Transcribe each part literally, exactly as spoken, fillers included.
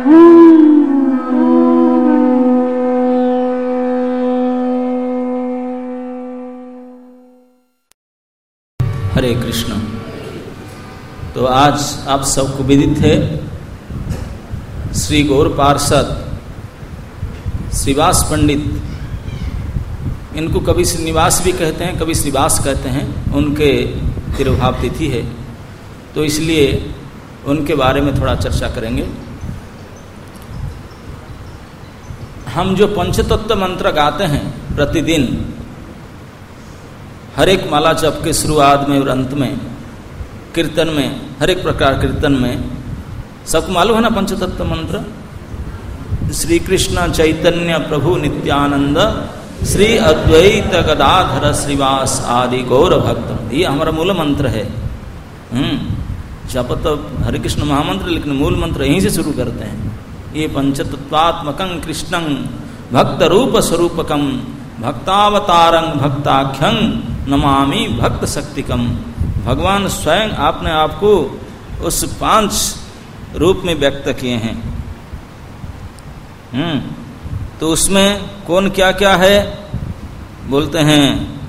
हरे कृष्ण। तो आज आप सबको विदित है श्री गौर पार्षद श्रीवास पंडित, इनको कभी श्रीनिवास भी कहते हैं, कभी श्रीवास कहते हैं, उनके तिरुभाव तिथि है, तो इसलिए उनके बारे में थोड़ा चर्चा करेंगे। हम जो पंचतत्व मंत्र गाते हैं प्रतिदिन, हर एक माला जप के शुरुआत में और अंत में, कीर्तन में, हर एक प्रकार कीर्तन में, सबको मालूम है ना पंचतत्व मंत्र? श्री कृष्ण चैतन्य प्रभु नित्यानंद श्री अद्वैत गदाधर श्रीवास आदि गौर भक्त, ये हमारा मूल मंत्र है। हम्म जप तो हरे कृष्ण महामंत्र, लेकिन मूल मंत्र यहीं से शुरू करते हैं। ये पंचतत्वात्मकं कृष्णं भक्त रूप स्वरूपकं भक्तावतारं भक्ताख्यं नमामि भक्त शक्तिकम। भगवान स्वयं आपने आपको उस पांच रूप में व्यक्त किए हैं। हम्म तो उसमें कौन क्या क्या है बोलते हैं,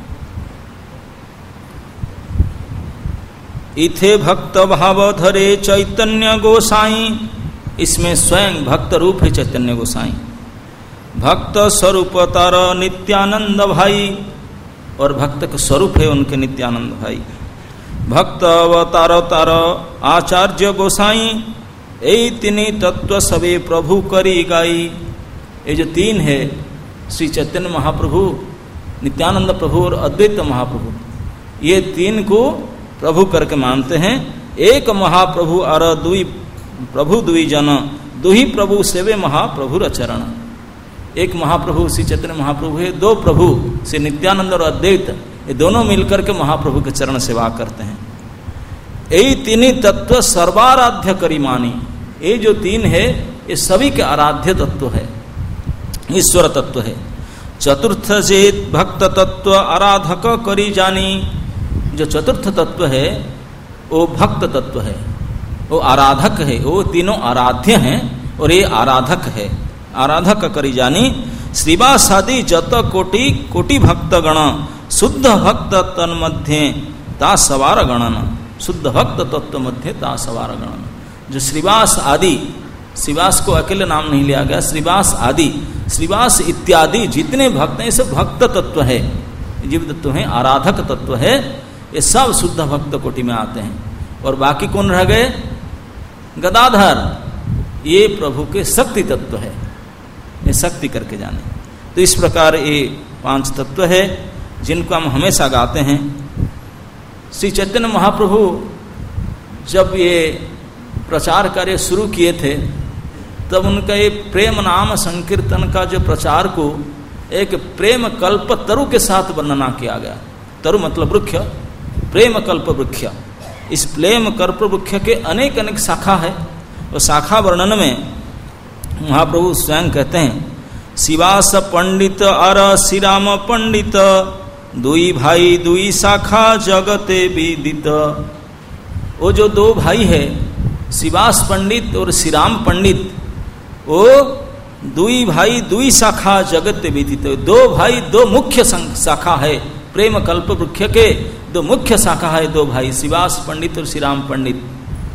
इथे भक्त भाव धरे चैतन्य गोसाई, इसमें स्वयं भक्त रूप है चैतन्य गोसाई। भक्त स्वरूप तार नित्यानंद भाई, और भक्त का स्वरूप है उनके नित्यानंद भाई। भक्त अवतार तार आचार्य गोसाई, ए तीन तत्व सबे प्रभु करी गाई। ये जो तीन है, श्री चैतन्य महाप्रभु, नित्यानंद प्रभु और अद्वैत महाप्रभु, ये तीन को प्रभु करके मानते हैं। एक महाप्रभु अर दुई प्रभु दुई जन, दुही प्रभु सेवे महाप्रभु रचरण। एक महाप्रभु श्री चैतन्य महाप्रभु है, दो प्रभु श्री नित्यानंद और अद्वैत, ये दोनों मिलकर के महाप्रभु के चरण सेवा करते हैं। यही तीन तत्व सर्वाराध्य करी मानी, ये जो तीन है ये सभी के आराध्य तत्व है, ईश्वर तत्व है। चतुर्थ चेत भक्त तत्व आराधक करी जानी, जो चतुर्थ तत्व है वो भक्त तत्व है, वो आराधक है, वो तीनों आराध्य हैं और ये आराधक है, आराधक करी जानी। श्रीवासादि जत कोटि कोटि भक्त गण, शुद्ध भक्त तन मध्य ता सवार गणन, शुद्ध भक्त तत्व मध्य ता सवार गणन। जो श्रीवास आदि, श्रीवास को अकेले नाम नहीं लिया गया, श्रीवास आदि, श्रीवास इत्यादि जितने भक्त हैं सब भक्त तत्व है, जीव तत्व है, आराधक तत्व है, ये सब शुद्ध भक्त कोटि में आते हैं। और बाकी कौन रह गए? गदाधर, ये प्रभु के शक्ति तत्व है, ये शक्ति करके जाने। तो इस प्रकार ये पांच तत्व है जिनको हम हमेशा गाते हैं। श्री चैतन्य महाप्रभु जब ये प्रचार कार्य शुरू किए थे, तब उनका ये प्रेम नाम संकीर्तन का जो प्रचार को एक प्रेम कल्प तरु के साथ वर्णना किया गया। तरु मतलब वृक्ष, प्रेम कल्प वृक्ष। इस प्रेम कल्प वृक्ष के अनेक अनेक शाखा है, और शाखा वर्णन में महाप्रभु स्वयं कहते हैं, शिवास पंडित अर श्रीराम पंडित, दुई भाई दुई शाखा जगते विदित। वो जो दो भाई है शिवास पंडित और श्रीराम पंडित, वो दुई भाई दुई शाखा जगत विदित। दो भाई दो मुख्य शाखा है, प्रेम कल्प वृक्ष के दो मुख्य शाखा है, दो भाई शिवास पंडित और श्रीराम पंडित।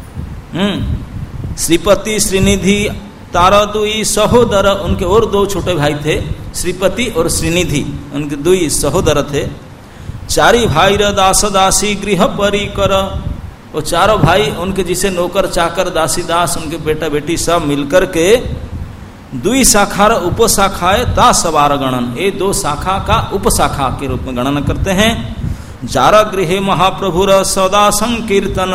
हम्म श्रीपति श्रीनिधि तारा दुई सहोदर, उनके और दो छोटे भाई थे, श्रीपति और श्रीनिधि, उनके दुई सहोदर थे। चारी भाई र दास दासी गृह परिकर, वो चारों भाई उनके जिसे नौकर चाकर दासी दास, उनके बेटा बेटी सब मिलकर के दुई शाखा उपशाखाए ता सवार गणन, ये दो शाखा का उपशाखा के रूप में गणना करते हैं। जारा गृह महाप्रभुर सदा संकीर्तन,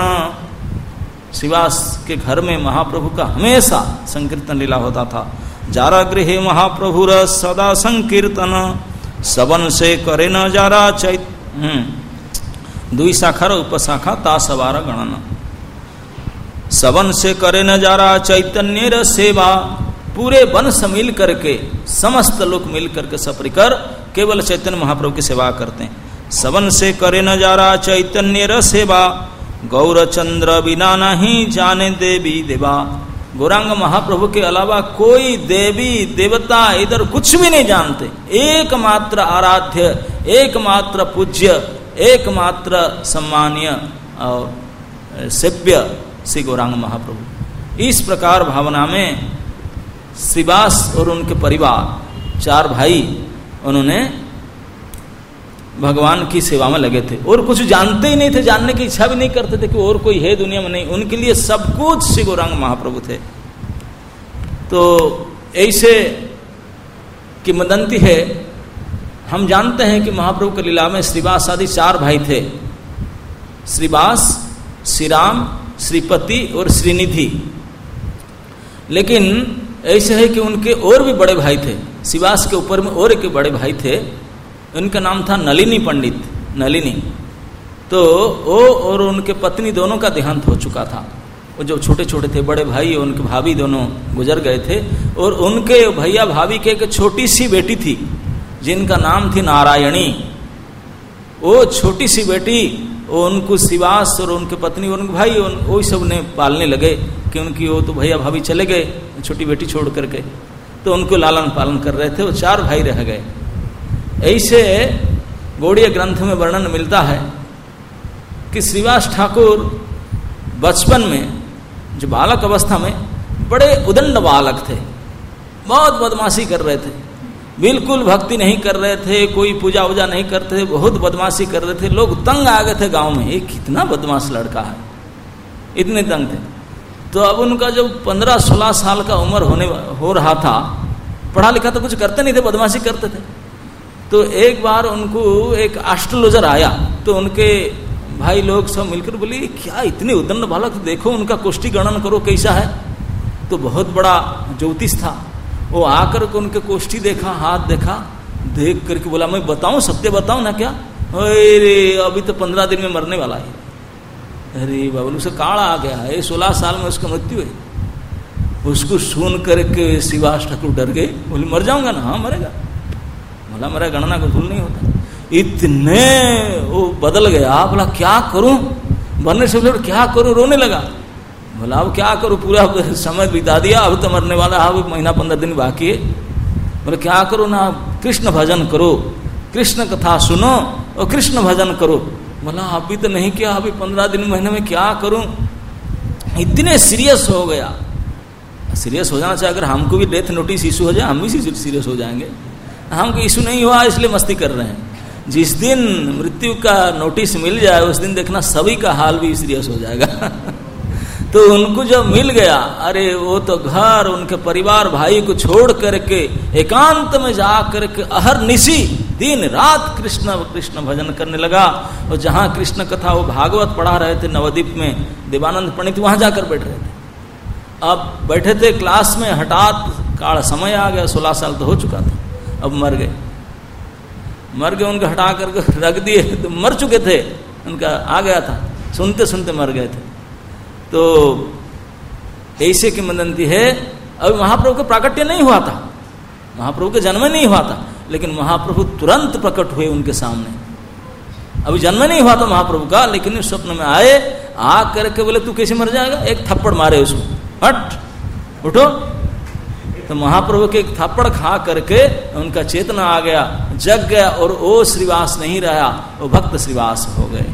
शिवास के घर में महाप्रभु का हमेशा संकीर्तन लीला होता था। जारा गृह महाप्रभुर सदा संकीर्तन, सबन से करे न जारा चैत दुई शाखा उपशाखा ता सवार गणन। सबन से करे न जारा चैतन्य र सेवा, पूरे वन से मिल करके, समस्त लोग मिल करके सपरिकर केवल चैतन्य महाप्रभु की सेवा करते हैं। सबन से करे न जारा चैतन्य र सेवा, गौरचंद्र बिना नहीं जाने देवी देवा। गौरांग महाप्रभु के अलावा कोई देवी देवता इधर कुछ भी नहीं जानते। एकमात्र आराध्य, एकमात्र पूज्य, एकमात्र सम्मानीय और सेव्य श्री गौरांग महाप्रभु। इस प्रकार भावना में श्रीवास और उनके परिवार चार भाई उन्होंने भगवान की सेवा में लगे थे और कुछ जानते ही नहीं थे, जानने की इच्छा भी नहीं करते थे कि और कोई है दुनिया में। नहीं, उनके लिए सब कुछ श्री गौरांग महाप्रभु थे। तो ऐसे किंवदंती है, हम जानते हैं कि महाप्रभु के लीला में श्रीवास आदि चार भाई थे, श्रीवास, श्रीराम, श्रीपति और श्रीनिधि। लेकिन ऐसे है कि उनके और भी बड़े भाई थे, श्रीवास के ऊपर में और एक बड़े भाई थे, उनका नाम था नलिनी पंडित, नलिनी। तो वो और उनके पत्नी दोनों का देहांत हो चुका था। वो जो छोटे छोटे थे बड़े भाई, उनके भाभी दोनों गुजर गए थे। और उनके भैया भाभी के एक छोटी सी बेटी थी जिनका नाम थी नारायणी। वो छोटी सी बेटी, वो उनको श्रीवास और उनके पत्नी और उनके भाई वो सब ने पालने लगे कि उनकी वो तो भैया भाभी चले गए छोटी बेटी छोड़ करके, तो उनको लालन पालन कर रहे थे। वो चार भाई रह गए। ऐसे गौड़ीय ग्रंथ में वर्णन मिलता है कि श्रीवास ठाकुर बचपन में, जो बालक अवस्था में, बड़े उदंड बालक थे, बहुत बदमाशी कर रहे थे, बिल्कुल भक्ति नहीं कर रहे थे, कोई पूजा वूजा नहीं करते थे, बहुत बदमाशी कर रहे थे। लोग तंग आ गए थे गांव में, ये कितना बदमाश लड़का है, इतने तंग थे। तो अब उनका जब पंद्रह सोलह साल का उम्र होने हो रहा था, पढ़ा लिखा तो कुछ करते नहीं थे, बदमाशी करते थे। तो एक बार उनको एक एस्ट्रोलॉजर आया, तो उनके भाई लोग सब मिलकर बोले क्या इतने उदंड बालक, देखो उनका कुष्ठी गणन करो कैसा है। तो बहुत बड़ा ज्योतिष था, वो आकर के उनके कोष्ठी देखा, हाथ देखा, देख करके बोला मैं बताऊं, सत्य बताऊं ना क्या, अरे अभी तो पंद्रह दिन में मरने वाला है। अरे बाबू उसे काल आ गया है, सोलह साल में उसका मृत्यु है। उसको सुन करके श्रीवास ठाकुर डर गए, बोले मर जाऊंगा ना, हाँ मरेगा, बोला मेरा गणना को भूल नहीं होता। इतने वो बदल गया, बोला क्या करूं, मरने से बोले क्या करूं, रोने लगा। बोला अब क्या करूं, पूरा समय बिता दिया, अब तो मरने वाला है, अब महीना पंद्रह दिन बाकी है। बोले क्या करो ना, कृष्ण भजन करो, कृष्ण कथा सुनो और कृष्ण भजन करो। बोला अभी तो नहीं किया, अभी पंद्रह दिन महीने में क्या करूं। इतने सीरियस हो गया। सीरियस हो जाना चाहिए, अगर हमको भी डेथ नोटिस इशू हो जाए हम भी सीरियस हो जाएंगे। हमको इशू नहीं हुआ इसलिए मस्ती कर रहे हैं। जिस दिन मृत्यु का नोटिस मिल जाए उस दिन देखना सभी का हाल भी सीरियस हो जाएगा। तो उनको जब मिल गया, अरे वो तो घर, उनके परिवार, भाई को छोड़ करके एकांत में जा करके अहरनिशी दिन रात कृष्ण कृष्ण भजन करने लगा। और जहाँ कृष्ण कथा वो भागवत पढ़ा रहे थे नवद्वीप में, देवानंद पंडित वहां जाकर बैठ रहे थे। अब बैठे थे क्लास में, हठात काल समय आ गया, सोलह साल तो हो चुका था, अब मर गए। मर गए, उनको हटा करके रख दिए, तो मर चुके थे, उनका आ गया था, सुनते सुनते मर गए थे। तो ऐसे की किंवदंती है। अभी महाप्रभु का प्राकट्य नहीं हुआ था, महाप्रभु का जन्म नहीं हुआ था, लेकिन महाप्रभु तुरंत प्रकट हुए उनके सामने। अभी जन्म नहीं हुआ था महाप्रभु का, लेकिन स्वप्न में आए, आ करके बोले तू कैसे मर जाएगा, एक थप्पड़ मारे उसको, हट उठो। तो महाप्रभु के एक थप्पड़ खा करके उनका चेतना आ गया, जग गया, और वो श्रीवास नहीं रहा, वो भक्त श्रीवास हो गए।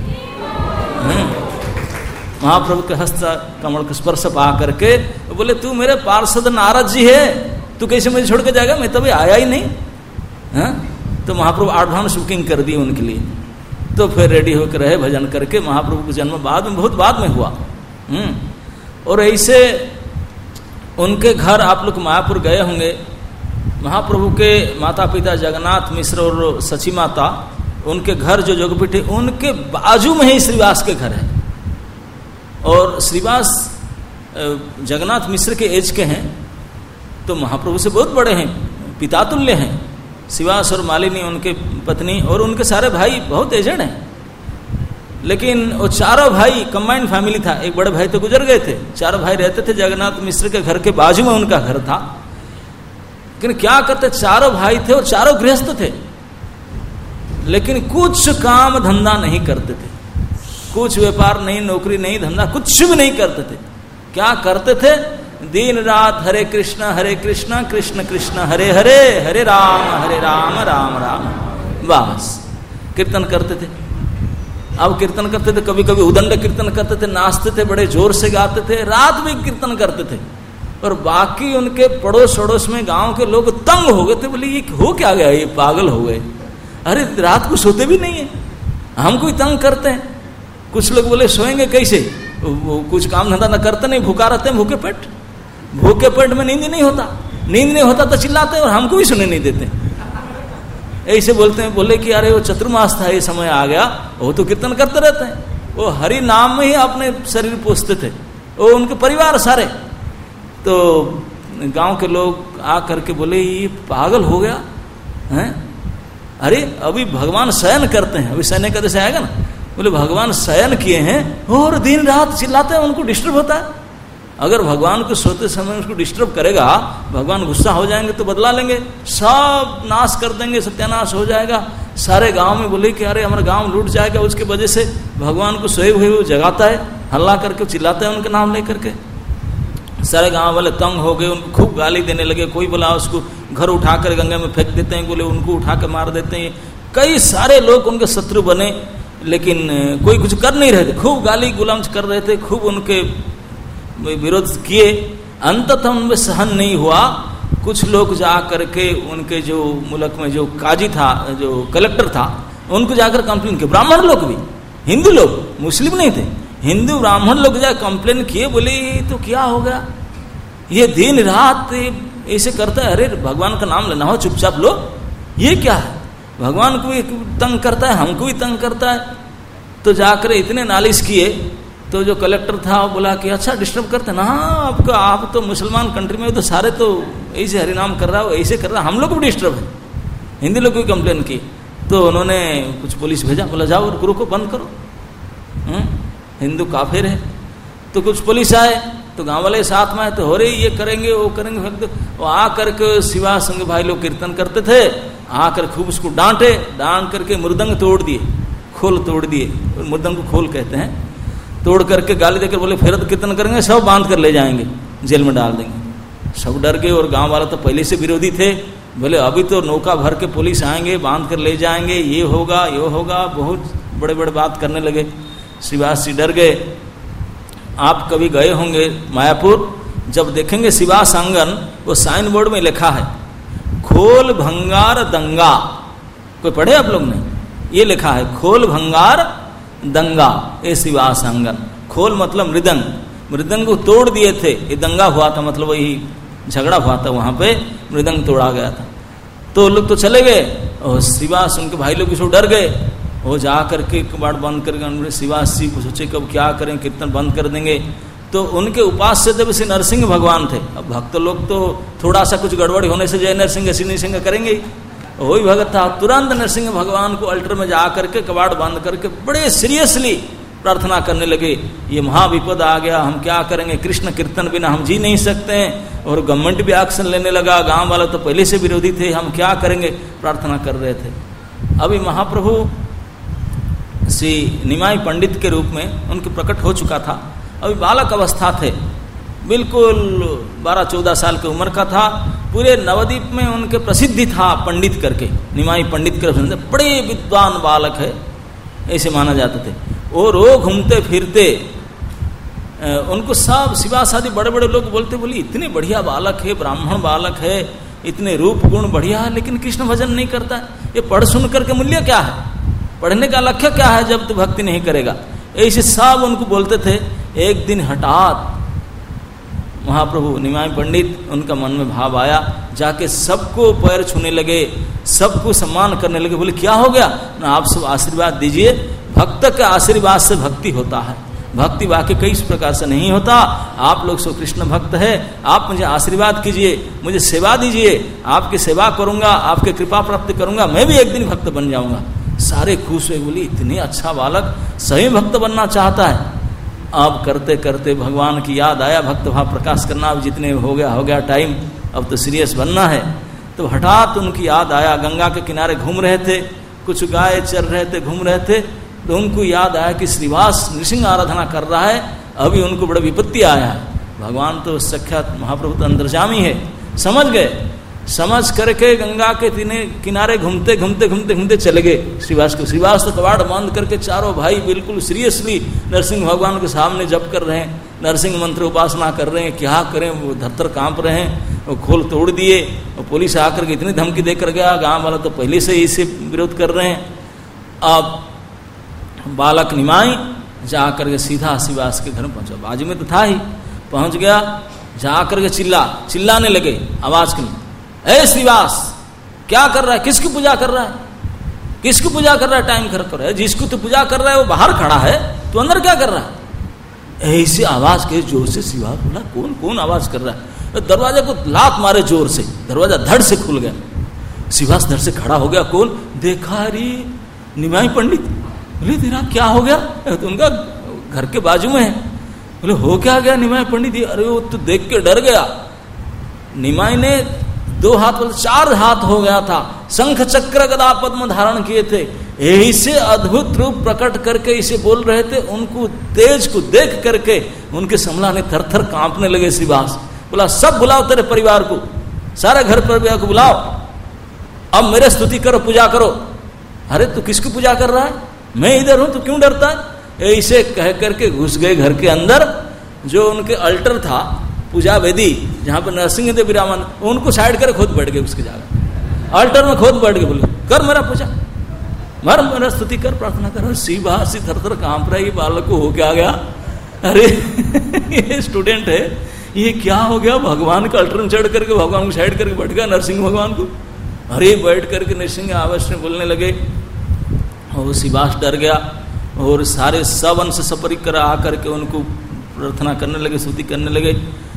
महाप्रभु के हस्त कमल के स्पर्श पा करके बोले तू मेरे पार्षद नारद जी है, तू कैसे मुझे छोड़ के जाएगा, मैं तभी आया ही नहीं। हा? तो महाप्रभु एडवांस बुकिंग कर दी उनके लिए। तो फिर रेडी होकर रहे भजन करके। महाप्रभु का जन्म बाद में, बहुत बाद में हुआ। हम्म और ऐसे उनके घर आप लोग मायापुर गए होंगे। महाप्रभु के माता पिता जगन्नाथ मिश्र और सची माता, उनके घर जो जोगपीठ है उनके बाजू में ही श्रीवास के घर है। और श्रीवास जगन्नाथ मिश्र के एज के हैं, तो महाप्रभु से बहुत बड़े हैं, पिता तुल्य हैं। श्रीवास और मालिनी उनके पत्नी और उनके सारे भाई बहुत एजेड हैं। लेकिन वो चारों भाई कंबाइंड फैमिली था, एक बड़े भाई तो गुजर गए थे, चारों भाई रहते थे जगन्नाथ मिश्र के घर के बाजू में उनका घर था। लेकिन क्या करते, चारों भाई थे और चारों गृहस्थ थे, लेकिन कुछ काम धंधा नहीं करते थे, कुछ व्यापार नहीं, नौकरी नहीं, धंधा कुछ भी नहीं करते थे। क्या करते थे, दिन रात हरे कृष्ण हरे कृष्ण कृष्ण कृष्ण हरे हरे, हरे राम हरे राम राम राम। बस कीर्तन करते थे। अब कीर्तन करते थे, कभी कभी उदंड कीर्तन करते थे, नाचते थे, बड़े जोर से गाते थे, रात में कीर्तन करते थे। और बाकी उनके पड़ोस अड़ोस में गांव के लोग तंग हो गए थे, बोले ये हो क्या गया, ये पागल हो गए, अरे रात को सोते भी नहीं है, हमको ही तंग करते हैं। कुछ लोग बोले सोएंगे कैसे, वो कुछ काम धंधा न करते, नहीं भूखा रहते हैं, भूखे पेट, भूखे पेट में नींद नहीं होता, नींद नहीं होता तो चिल्लाते हैं और हमको भी सुने नहीं देते। ऐसे बोलते हैं, बोले कि अरे वो चतुर्मास था, ये समय आ गया, वो तो कीर्तन करते रहते हैं, वो हरि नाम में ही अपने शरीर पोसते थे, वो उनके परिवार सारे। तो गांव के लोग आ करके बोले ये पागल हो गया है, अरे अभी भगवान शयन करते हैं, अभी शयन का जैसे आएगा ना, बोले भगवान शयन किए हैं और दिन रात चिल्लाते हैं, उनको डिस्टर्ब होता है। अगर भगवान को सोते समय उसको डिस्टर्ब करेगा, भगवान गुस्सा हो जाएंगे तो बदला लेंगे, सब नाश कर देंगे, सत्यानाश हो जाएगा। सारे गांव में बोले कि अरे हमारा गांव लूट जाएगा, उसके वजह से भगवान को सोए हुए वो जगाता है, हल्ला करके चिल्लाता है उनका नाम लेकर के। सारे गांव वाले तंग हो गए, उनको खूब गाली देने लगे। कोई बोला उसको घर उठाकर गंगा में फेंक देते हैं, बोले उनको उठा कर मार देते हैं। कई सारे लोग उनके शत्रु बने, लेकिन कोई कुछ कर नहीं रहे थे, खूब गाली गुलाम कर रहे थे, खूब उनके विरोध किए। अंततः उनमें सहन नहीं हुआ, कुछ लोग जा करके उनके जो मुल्क में जो काजी था, जो कलेक्टर था, उनको जाकर कंप्लेन किया। ब्राह्मण लोग भी, हिंदू लोग, मुस्लिम नहीं थे, हिंदू ब्राह्मण लोग जाकर कंप्लेन किए, बोले ये तो क्या हो गया, ये दिन रात ऐसे करता है, अरे भगवान का नाम लेना हो चुपचाप लो, ये क्या है, भगवान को भी तंग करता है, हमको भी तंग करता है। तो जाकर इतने नालिश किए, तो जो कलेक्टर था वो बोला कि अच्छा डिस्टर्ब करते ना, आपका आप तो मुसलमान कंट्री में तो सारे तो ऐसे हरिनाम कर रहा हो, ऐसे कर रहा, हम लोग भी डिस्टर्ब है। हिंदी लोग भी कंप्लेन की, तो उन्होंने कुछ पुलिस भेजा, बोला जाओ और गुरु को बंद करो, हुँ? हिंदू काफिर है। तो कुछ पुलिस आए, तो गांव वाले साथ में आए, तो हो रही ये करेंगे वो करेंगे, वो आ करके शिवा संग भाई लोग कीर्तन करते थे, आकर खूब उसको डांटे, डांट करके मृदंग तोड़ दिए, खोल तोड़ दिए, मृदंग को खोल कहते हैं, तोड़ करके गाली देकर बोले फिर कीर्तन करेंगे, सब बांध कर ले जाएंगे, जेल में डाल देंगे। सब डर गए, और गांव वाला तो पहले से विरोधी थे, बोले अभी तो नौका भर के पुलिस आएंगे, बांध कर ले जाएंगे, ये होगा ये होगा, बहुत बड़े बड़े बात करने लगे। श्रीवास जी डर गए। आप कभी गए होंगे मायापुर, जब देखेंगे शिवास आंगन, वो साइन बोर्ड में लिखा है खोल भंगार दंगा, कोई पढ़े आप लोग ने, ये लिखा है खोल भंगार दंगा, ए शिवास आंगन। खोल मतलब मृदंग, मृदंग को तोड़ दिए थे, ये दंगा हुआ था, मतलब वही झगड़ा हुआ था, वहां पे मृदंग तोड़ा गया था। तो लोग तो चले गए, और शिवास उनके भाई लोग सब डर गए, वो जा करके कबाड़ बंद करके शिवास जी को सोचे कब क्या करें, कीर्तन बंद कर देंगे। तो उनके उपास्य देव श्री नरसिंह भगवान थे। अब भक्त लोग तो थोड़ा सा कुछ गड़बड़ी होने से जय नरसिंह श्री नरसिंह करेंगे ही, वही भगत था। तुरंत नरसिंह भगवान को अल्टर में जा करके कबाड़ बंद करके बड़े सीरियसली प्रार्थना करने लगे, ये महाविपद आ गया, हम क्या करेंगे, कृष्ण कीर्तन बिना हम जी नहीं सकते हैं। और गवर्नमेंट भी एक्शन लेने लगा, गांव वाले तो पहले से विरोधी थे, हम क्या करेंगे, प्रार्थना कर रहे थे। अभी महाप्रभु श्री निमाई पंडित के रूप में उनके प्रकट हो चुका था, अभी बालक अवस्था थे, बिल्कुल बारह चौदह साल की उम्र का था। पूरे नवद्वीप में उनके प्रसिद्धि था पंडित करके, निमाई पंडित के, बड़े विद्वान बालक है ऐसे माना जाते थे। और वो घूमते फिरते उनको सब शिवास आदि बड़े बड़े लोग बोलते, बोली इतने बढ़िया बालक है, ब्राह्मण बालक है, इतने रूप गुण बढ़िया है, लेकिन कृष्ण भजन नहीं करता, ये पढ़ सुन करके मूल्य क्या है, पढ़ने का लक्ष्य क्या है जब तू भक्ति नहीं करेगा, ऐसे सब उनको बोलते थे। एक दिन हठात महाप्रभु निमाई पंडित, उनका मन में भाव आया, जाके सबको पैर छूने लगे, सबको सम्मान करने लगे, बोले क्या हो गया ना, आप सब आशीर्वाद दीजिए, भक्त के आशीर्वाद से भक्ति होता है, भक्ति वाक्य कई इस प्रकार से नहीं होता, आप लोग सो कृष्ण भक्त है, आप मुझे आशीर्वाद कीजिए, मुझे सेवा दीजिए, आपकी सेवा करूंगा, आपके कृपा प्राप्त करूंगा, मैं भी एक दिन भक्त बन जाऊंगा। सारे खुश हुए, बोली इतने अच्छा बालक सही भक्त बनना चाहता है। अब करते करते भगवान की याद आया, भक्त भाव प्रकाश करना, अब जितने हो गया हो गया टाइम, अब तो सीरियस बनना है। तो हठात उनकी याद आया, गंगा के किनारे घूम रहे थे, कुछ गाय चर रहे थे, घूम रहे थे, तो उनको याद आया कि श्रीवास नृसिंह आराधना कर रहा है, अभी उनको बड़ा विपत्ति आया है, भगवान तो सख्यात महाप्रभु तो अंतर्जामी है, समझ गए। समझ करके गंगा के तीने किनारे घूमते घूमते घूमते घूमते चले गए श्रीवास को। श्रीवास तो कबाड़ बंद करके चारों भाई बिल्कुल सीरियसली नरसिंह भगवान के सामने जप कर रहे हैं, नरसिंह मंत्र उपासना कर रहे हैं। क्या करें, वो धरतर कांप रहे हैं। वो खोल तोड़ दिए और पुलिस आकर के इतनी धमकी देकर गया, गांव वाला तो पहले से ही इसे विरोध कर रहे हैं। अब बालक निमाई जा करके सीधा श्रीवास के घर में पहुंचा, बाजू में तो था ही, पहुंच गया। जा करके चिल्ला चिल्लाने लगे आवाज के, ए श्रीवास क्या कर रहा है, किसकी पूजा कर रहा है, किसकी पूजा कर रहा है, टाइम खराब कर रहा है, जिसको तो पूजा कर रहा है वो बाहर खड़ा है, तो अंदर क्या कर रहा है। ऐसी आवाज के जोर से श्रीवास बोला, कौन कौन आवाज कर रहा है। दरवाजे को लात मारे जोर से, दरवाजा धड़ से खुल गया। श्रीवास धड़ से खड़ा हो गया, कौन देखा, रे निमाई पंडित। बोले तेरा क्या हो गया, तो उनका घर के बाजू में है। बोले हो क्या गया निमाई पंडित। अरे वो तो देख के डर गया। निमाई ने दो हाथ बोले चार हाथ हो गया था, शंख चक्र गदा पद्म धारण किए थे, यही से अद्भुत रूप प्रकट करके इसे बोल रहे थे। उनको तेज को देख करके उनके समला ने थर थर कांपने लगे। श्रीवास बोला सब बुलाओ तेरे परिवार को, सारे घर परिवार को बुलाओ, अब मेरे स्तुति करो, पूजा करो। अरे तू किसकी पूजा कर रहा है, मैं इधर हूं, तू क्यों डरता है। ऐसे कह करके घुस गए घर के अंदर। जो उनके अल्टर था, पूजा वेदी जहां पर नरसिंह देव विरामन, उनको साइड कर खुद बैठ गए उसके जगह, अल्टर में खुद बैठ गए। बोले कर मेरा पूजा, मर मेरा स्तुति कर, प्रार्थना कर। श्रीवास थर थर कांप रहा है, ये बालक को हो क्या गया। अरे ये स्टूडेंट है, ये क्या हो गया, भगवान का अल्टर में चढ़ करके भगवान को साइड करके बैठ गया, नरसिंह भगवान को। अरे बैठ करके नरसिंह आवश्य में बोलने लगे। और श्रीवास डर गया और सारे सब अंश सपरिकर आकर के उनको प्रार्थना करने लगे, स्तुति करने लगे।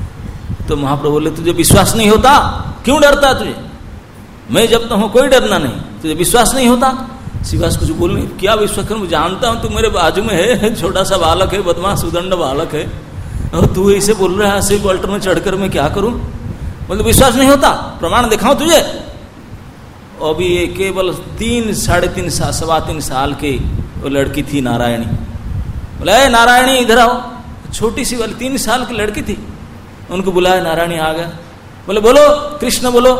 तो महाप्रभु बोले तुझे विश्वास नहीं होता, क्यों डरता तुझे, मैं जब तो हूं कोई डरना नहीं, तुझे विश्वास नहीं होता। श्रीवास कुछ बोल नहीं, क्या विश्वास करूं, जानता हूं तू मेरे बाजू में है, छोटा सा बालक है, बदमाश उदंड बालक है, और तू ऐसे बोल रहा है, ऐसे अल्टर में चढ़कर मैं क्या करूं। बोले विश्वास नहीं होता, प्रमाण दिखाऊं तुझे। अभी ये केवल तीन साढ़े तीन साल सवा तीन साल की वो लड़की थी नारायणी। बोले नारायणी इधर आओ, छोटी सी वाली तीन साल की लड़की थी। उनको बुलाया, नारायणी आ गया। बोले बोलो कृष्ण बोलो।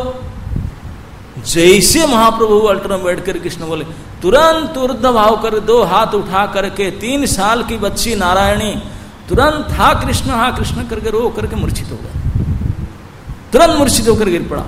जैसे महाप्रभु अल्टर में बैठ कर कृष्ण बोले, तुरंत ऊर्ध्व भाव कर दो हाथ उठा करके तीन साल की बच्ची नारायणी तुरंत हा कृष्ण हा कृष्ण करके रो करके मूर्छित हो गया, तुरंत मूर्छित होकर गिर पड़ा।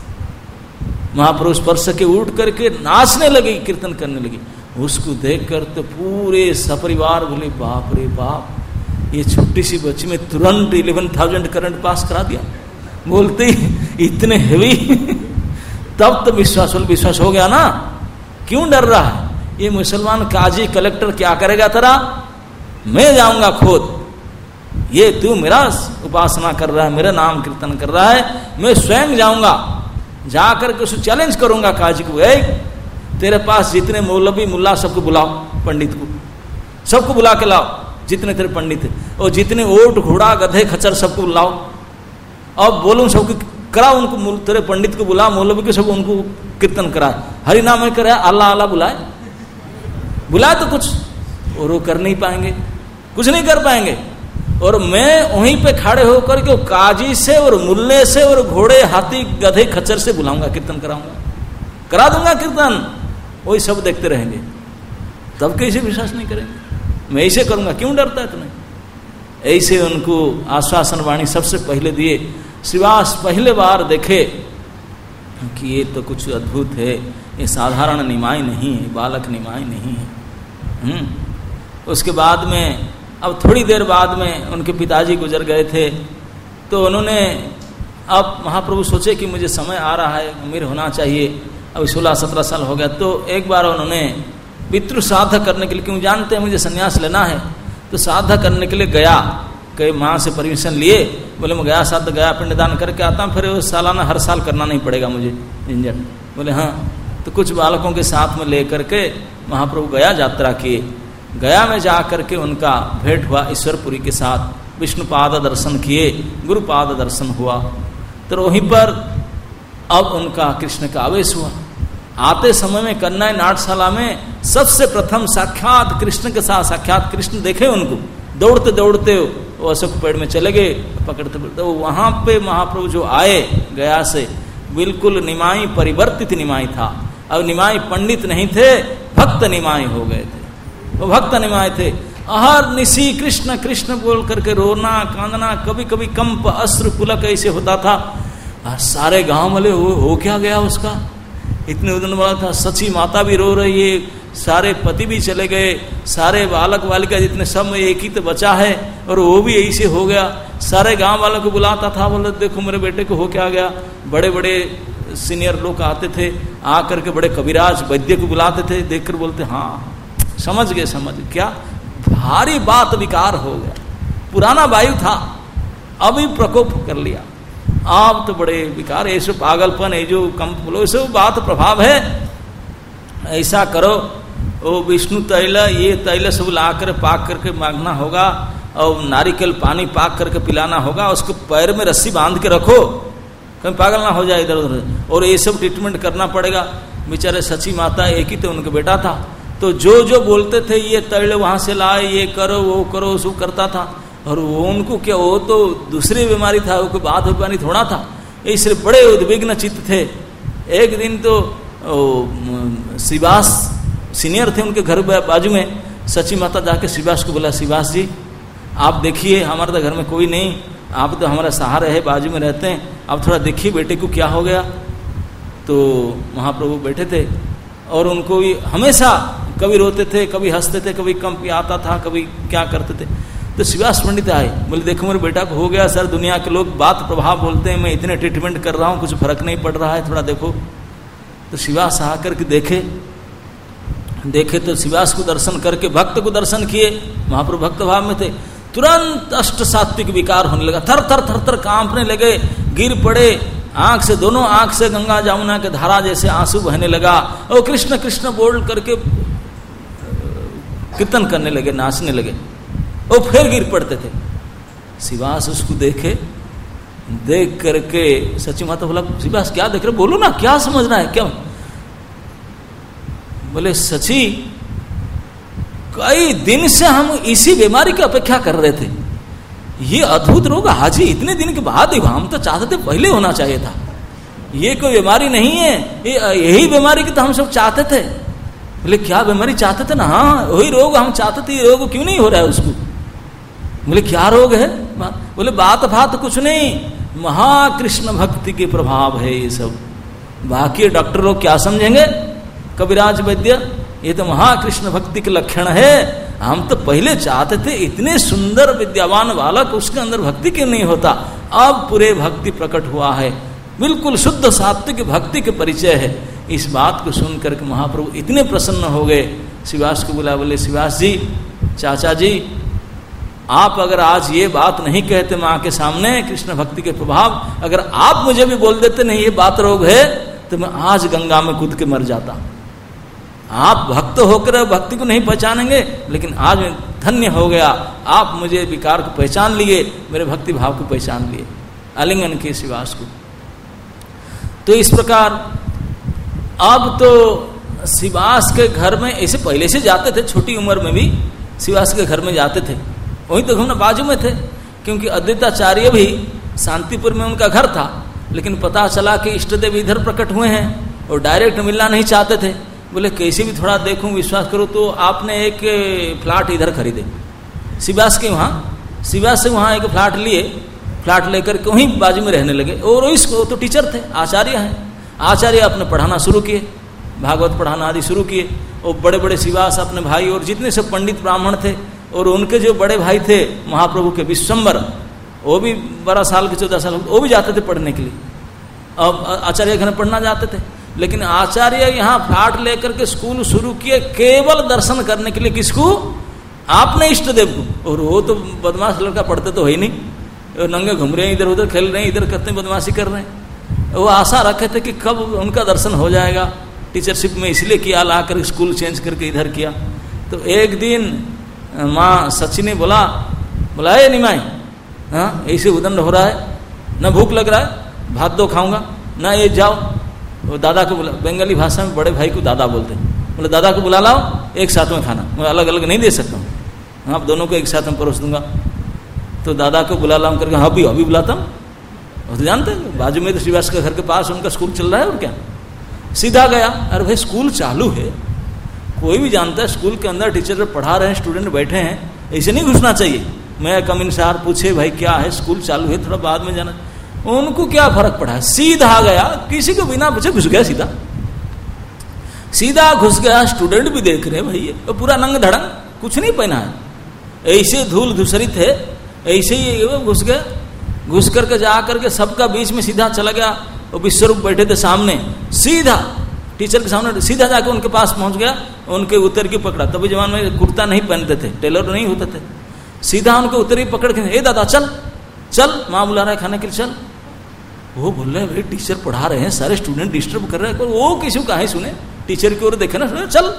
महाप्रभु स्पर्श के उठ करके नाचने लगी, कीर्तन करने लगी। उसको देखकर तो पूरे सपरिवार बोले बाप रे बाप, ये छोटी सी बच्ची में तुरंत इलेवन थाउजेंड करंट पास करा दिया। बोलते ही इतने हेवी तब तो विश्वास विश्वास हो गया ना, क्यों डर रहा है। ये मुसलमान काजी कलेक्टर क्या करेगा तेरा, मैं जाऊंगा खुद। ये तू मेरा उपासना कर रहा है, मेरा नाम कीर्तन कर रहा है, मैं स्वयं जाऊंगा, जाकर के उसको चैलेंज करूंगा काजी को। ए, तेरे पास जितने मौलवी मुल्ला सबको बुलाओ, पंडित को सबको बुला के लाओ, जितने तेरे पंडित है, और जितने ओट घोड़ा गधे खच्चर सबको बुलाओ। अब बोलूं सबको कराओ, उनको तेरे पंडित को बुला, मौलवी को सब उनको कीर्तन कराए, हरि नाम में कराए, अल्लाह अल्लाह बुलाए। बुलाए तो कुछ, और वो कर नहीं पाएंगे, कुछ नहीं कर पाएंगे। और मैं वहीं पे खड़े होकर के काजी से और मुल्ले से और घोड़े हाथी गधे खच्चर से बुलाऊंगा, कीर्तन कराऊंगा, करा दूंगा कीर्तन। वही सब देखते रहेंगे, तब कैसे विश्वास नहीं करेंगे। मैं ऐसे करूंगा, क्यों डरता है तुम्हें। ऐसे उनको आश्वासन वाणी सबसे पहले दिए। श्रीवास पहले बार देखे कि ये तो कुछ अद्भुत है, ये साधारण निमाई नहीं है, बालक निमाई नहीं है। हम्म उसके बाद में अब थोड़ी देर बाद में उनके पिताजी गुजर गए थे, तो उन्होंने अब महाप्रभु सोचे कि मुझे समय आ रहा है, अमीर होना चाहिए, अब सोलह सत्रह साल हो गया। तो एक बार उन्होंने पितृ श्राद्ध करने के लिए, क्यों जानते हैं मुझे संन्यास लेना है, तो श्राद्ध करने के लिए गया, कई माँ से परमिशन लिए, बोले मैं गया श्राद्ध गया पिंडदान करके आता हूँ, फिर वो सालाना हर साल करना नहीं पड़ेगा मुझे झंझट। बोले हाँ, तो कुछ बालकों के साथ में ले करके महाप्रभु गया यात्रा किए। गया में जा करके उनका भेंट हुआ ईश्वरपुरी के साथ, विष्णुपाद दर्शन किए, गुरुपाद दर्शन हुआ। तो वहीं पर अब उनका कृष्ण का आवेश हुआ। आते समय में कन्या नाट्यशाला में सबसे प्रथम साक्षात कृष्ण के साथ साक्षात कृष्ण देखे उनको, दौड़ते दौड़ते वो अशोक पेड़ में चले गए पकड़ते पकड़ते। तो वहां पे महाप्रभु जो आए गया से, बिल्कुल निमाई परिवर्तित निमाई था। अब निमाई पंडित नहीं थे, भक्त निमाई हो गए थे। वो भक्त निमाई थे, हर निशी कृष्ण कृष्ण बोल करके रोना कांदना, कभी कभी कंप अश्रु पुलक ऐसे होता था। और सारे गांव वाले हो, हो क्या गया उसका, इतने उदन वाला था। सची माता भी रो रही है, सारे पति भी चले गए, सारे बालक बालिका जितने सब एक ही तो बचा है और वो भी ऐसे हो गया। सारे गांव वालों को बुलाता था, बोले देखो मेरे बेटे को हो क्या गया। बड़े बड़े सीनियर लोग आते थे, आकर के बड़े कविराज वैद्य को बुलाते थे, देखकर बोलते हाँ समझ गए समझ गए। क्या भारी बात विकार हो गया, पुराना वायु था अभी प्रकोप कर लिया, आप तो बड़े विकार, ऐसे पागलपन है जो कम बोलो सब बात प्रभाव है। ऐसा करो, वो विष्णु तैल ये तैल सब ला कर पाक करके मांगना होगा और नारिकेल पानी पाक करके पिलाना होगा, उसको पैर में रस्सी बांध के रखो कहीं पागल ना हो जाए इधर उधर, और ये सब ट्रीटमेंट करना पड़ेगा। बेचारे सची माता एक ही तो उनका बेटा था, तो जो जो बोलते थे ये तैल वहां से लाए, ये करो वो करो सब करता था। और वो उनको क्या, वो तो दूसरी बीमारी था, वो कोई बात बीमारी थोड़ा था, इसलिए बड़े उद्विग्न चित्त थे। एक दिन तो शिवास सीनियर थे उनके घर बाजू में, सची माता जाके शिवास को बोला, शिवास जी आप देखिए हमारे तो घर में कोई नहीं, आप तो हमारा सहारा है, बाजू में रहते हैं, आप थोड़ा देखिए बेटे को क्या हो गया। तो महाप्रभु बैठे थे और उनको भी हमेशा कभी रोते थे, कभी हंसते थे, कभी कंप आता था, कभी क्या करते थे। तो शिवास पंडित आए, बोले देखो मेरे बेटा को हो गया सर, दुनिया के लोग बात प्रभाव बोलते हैं, मैं इतने ट्रीटमेंट कर रहा हूँ कुछ फर्क नहीं पड़ रहा है, थोड़ा देखो। तो शिवास आकर के देखे देखे तो शिवास को दर्शन करके भक्त को दर्शन किए, महाप्रभु भक्त भाव में थे। तुरंत अष्ट सात्विक विकार होने लगा, थर थर थर थर कांपने लगे, गिर पड़े, आंख से दोनों आंख से गंगा जमुना के धारा जैसे आंसू बहने लगा, और कृष्ण कृष्ण बोल करके कीर्तन करने लगे, नाचने लगे, वो फिर गिर पड़ते थे। शिवास उसको देखे, देख करके सची माता बोला, शिवास क्या देख रहे, बोलो ना क्या समझना है क्या। बोले सची कई दिन से हम इसी बीमारी की अपेक्षा कर रहे थे, ये अद्भुत रोग हाजी इतने दिन के बाद ही, हम तो चाहते थे पहले होना चाहिए था, ये कोई बीमारी नहीं है, ये यही बीमारी की तो हम सब चाहते थे। बोले क्या बीमारी चाहते थे ना, हाँ वही रोग हम चाहते थे, ये रोग क्यों नहीं हो रहा है उसको। बोले क्या रोग है, बोले बात बात कुछ नहीं, महाकृष्ण भक्ति के प्रभाव है ये सब, बाकी डॉक्टर लोग क्या समझेंगे, कविराज वैद्य, ये तो महाकृष्ण भक्ति के लक्षण है, हम तो पहले चाहते थे इतने सुंदर विद्यावान बालक उसके अंदर भक्ति क्यों नहीं होता, अब पूरे भक्ति प्रकट हुआ है, बिल्कुल शुद्ध सात्विक भक्ति के परिचय है। इस बात को सुनकर के महाप्रभु इतने प्रसन्न हो गए, शिवास को बुला, बोले शिवास जी चाचा जी आप अगर आज ये बात नहीं कहते माँ के सामने कृष्ण भक्ति के प्रभाव, अगर आप मुझे भी बोल देते नहीं ये बात रोग है, तो मैं आज गंगा में कूद के मर जाता। आप भक्त होकर भक्ति को नहीं पहचानेंगे, लेकिन आज मैं धन्य हो गया, आप मुझे विकार को पहचान लिए, मेरे भक्ति भाव को पहचान लिए, आलिंगन के शिवास को। तो इस प्रकार अब तो शिवास के घर में ऐसे पहले से जाते थे, छोटी उम्र में भी शिवास के घर में जाते थे, वहीं तो हम बाजू में थे, क्योंकि अद्वैताचार्य भी शांतिपुर में उनका घर था, लेकिन पता चला कि इष्ट देव इधर प्रकट हुए हैं और डायरेक्ट मिलना नहीं चाहते थे। बोले कैसे भी थोड़ा देखूं, विश्वास करो, तो आपने एक फ्लैट इधर खरीदे शिवास के वहाँ, शिवास से वहाँ एक फ्लैट लिए, फ्लैट लेकर के वहीं बाजू में रहने लगे। और इसको तो टीचर थे, आचार्य हैं, आचार्य अपने पढ़ाना शुरू किए, भागवत पढ़ाना आदि शुरू किए। और बड़े बड़े शिवास अपने भाई और जितने सब पंडित ब्राह्मण थे, और उनके जो बड़े भाई थे महाप्रभु के विश्वम्बर, वो भी बारह साल के चौदह साल, वो भी जाते थे पढ़ने के लिए, अब आचार्य घर पढ़ना जाते थे। लेकिन आचार्य यहाँ फ्लैट लेकर के स्कूल शुरू किए केवल दर्शन करने के लिए, किसको, आपने इष्ट देव को। और वो तो बदमाश लड़का, पढ़ते तो है ही नहीं, नंगे घूम रहे हैं, इधर उधर खेल रहे हैं, इधर करते हैं, बदमाशी कर रहे हैं। वो आशा रखे थे कि कब उनका दर्शन हो जाएगा, टीचरशिप में इसलिए किया, ला कर स्कूल चेंज करके इधर किया। तो एक दिन माँ सची ने बोला, बोला ये निमाई, हाँ ऐसे उदंड हो रहा है, न भूख लग रहा है, भात दो खाऊंगा ना, ये जाओ। वो दादा को बुला, बंगाली भाषा में बड़े भाई को दादा बोलते हैं, बोले दादा को बुला लाओ, एक साथ में खाना, मैं अलग अलग नहीं दे सकता हूँ, आप दोनों को एक साथ में परोस दूंगा। तो दादा को बुला लाऊं करके, हाँ अभी अभी बुलाता हूँ। वो तो जानते हैं बाजू में तो श्रीवास के घर के पास उनका स्कूल चल रहा है, और क्या। सीधा गया, अरे भाई स्कूल चालू है, कोई भी जानता है स्कूल के अंदर टीचर पढ़ा रहे हैं, स्टूडेंट बैठे हैं, ऐसे नहीं घुसना चाहिए। मैं कम इंसार पूछे भाई क्या है, स्कूल चालू है, थोड़ा बाद में जाना। उनको क्या फर्क पड़ा, सीधा गया, किसी को बिना पूछे घुस गया, सीधा सीधा घुस गया। स्टूडेंट भी देख रहे भाई, ये पूरा नंग धड़ंग, कुछ नहीं पहना है, ऐसे धूल धूसरित है, ऐसे ही घुस गया। घुस करके जा करके सबका बीच में सीधा चला गया। वो विश्वरूप बैठे थे सामने, सीधा टीचर के सामने सीधा जाके उनके पास पहुंच गया, उनके उत्तर की पकड़ा। तभी जवान में कुर्ता नहीं पहनते थे, टेलर नहीं होते थे, सीधा उनके उत्तर की पकड़ के, ए दादा चल चल, माँ बुला रहा है खाने के लिए, चल। वो बोल रहे भाई टीचर पढ़ा रहे हैं, सारे स्टूडेंट डिस्टर्ब कर रहे हैं, वो किसी को कहीं सुने, टीचर की ओर देखे ना, चल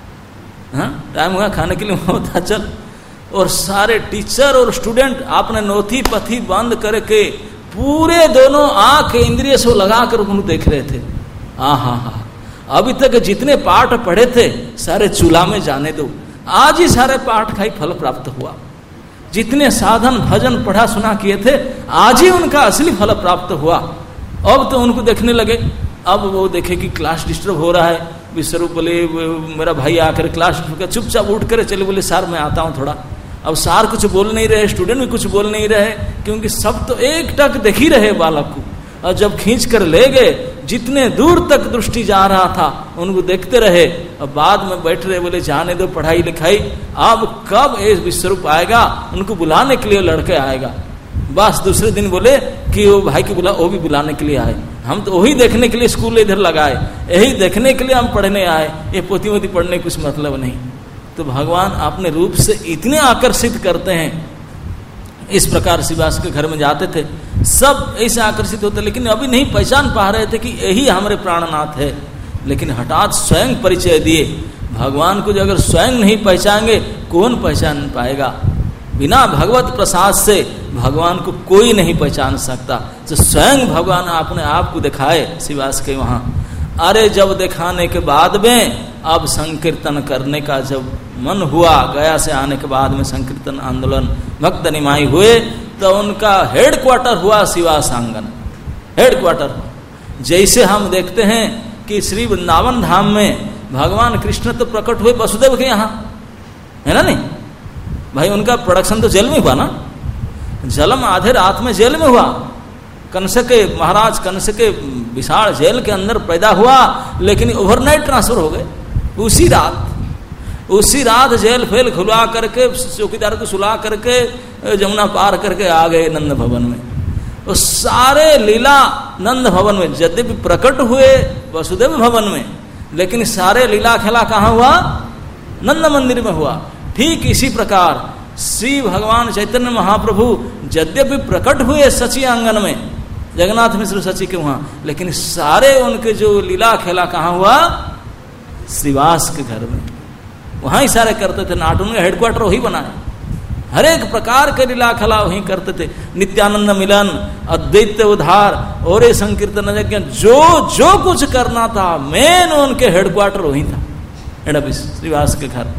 हाँ टाइम हुआ खाने के लिए, होता चल। और सारे टीचर और स्टूडेंट आपने नोथी पथी बंद करके पूरे दोनों आंख इंद्रिय से लगा कर उनको देख रहे थे। हाँ हाँ हाँ, अभी तक जितने पाठ पढ़े थे सारे चूल्हा में जाने दो, आज ही सारे पाठ का ही फल प्राप्त हुआ। जितने साधन भजन पढ़ा सुना किए थे, आज ही उनका असली फल प्राप्त हुआ। अब तो उनको देखने लगे, अब वो देखे कि क्लास डिस्टर्ब हो रहा है। विश्वरूप बोले मेरा भाई आकर क्लास चुपचाप उठ कर चले, बोले सर मैं आता हूँ थोड़ा। अब सार कुछ बोल नहीं रहे, स्टूडेंट भी कुछ बोल नहीं रहे, क्योंकि सब तो एक टक देख ही रहे बालक को। और जब खींच कर ले गए, जितने दूर तक दृष्टि जा रहा था उनको देखते रहे। अब बाद में बैठ रहे, बोले जाने दो पढ़ाई लिखाई, अब कब ये विश्वरूप आएगा, उनको बुलाने के लिए लड़के आएगा। बस दूसरे दिन बोले कि वो भाई को बुला, वो भी बुलाने के लिए आए। हम तो वही देखने के लिए स्कूल इधर लगाए, यही देखने के लिए हम पढ़ने आए, ये पोती मोती पढ़ने कुछ मतलब नहीं। तो भगवान अपने रूप से इतने आकर्षित करते हैं। इस प्रकार श्रीवास के घर में जाते थे, सब ऐसे आकर्षित होते, लेकिन अभी नहीं पहचान पा रहे थे कि यही हमारे प्राणनाथ है। लेकिन हठात स्वयं परिचय दिए। भगवान को जो अगर स्वयं नहीं पहचानेंगे, कौन पहचान पाएगा। बिना भगवत प्रसाद से भगवान को कोई नहीं पहचान सकता। तो स्वयं भगवान अपने आप को दिखाए श्रीवास के वहाँ। अरे जब दिखाने के बाद में अब संकीर्तन करने का जब मन हुआ, गया से आने के बाद में संकीर्तन आंदोलन भक्त निमाई हुए, तो उनका हेड क्वार्टर हुआ श्रीवास आंगन, हेड क्वार्टर। जैसे हम देखते हैं कि श्री वृंदावन धाम में भगवान कृष्ण तो प्रकट हुए वसुदेव के यहाँ, है ना नहीं भाई। उनका प्रोडक्शन तो जेल में हुआ ना, जलम आधे रात में जेल में हुआ। कंस के महाराज कंस के विशाल जेल के अंदर पैदा हुआ, लेकिन ओवरनाइट ट्रांसफर हो गए उसी रात। उसी रात जेल फेल खुलवा करके चौकीदार को सुला करके जमुना पार करके आ गए नंद भवन में। वो सारे लीला नंद भवन में, यद्यपि प्रकट हुए वसुदेव भवन में, लेकिन सारे लीला खेला कहाँ हुआ, नंद मंदिर में हुआ। ठीक इसी प्रकार श्री भगवान चैतन्य महाप्रभु यद्यपि प्रकट हुए सची आंगन में, जगन्नाथ मिश्र सची के वहां, लेकिन सारे उनके जो लीला खेला कहाँ हुआ, श्रीवास के घर में। वहां ही सारे करते थे। नाटुन का हेडक्वार्टर वही बनाए, हर एक प्रकार के लीला खेला वहीं करते थे। नित्यानंद मिलन, अद्वैत उद्धार और ये संकीर्तन यज्ञ, जो जो कुछ करना था मेन उनके हेडक्वार्टर वहीं था, हेड ऑफिस श्रीवास के घर।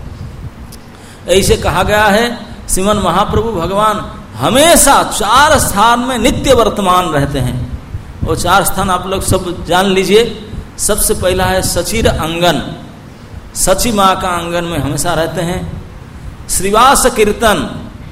ऐसे कहा गया है श्रीमन महाप्रभु भगवान हमेशा चार स्थान में नित्य वर्तमान रहते हैं। वो चार स्थान आप लोग सब जान लीजिए। सबसे पहला है सचिर अंगन, सची माँ का आंगन में हमेशा रहते हैं। श्रीवास कीर्तन,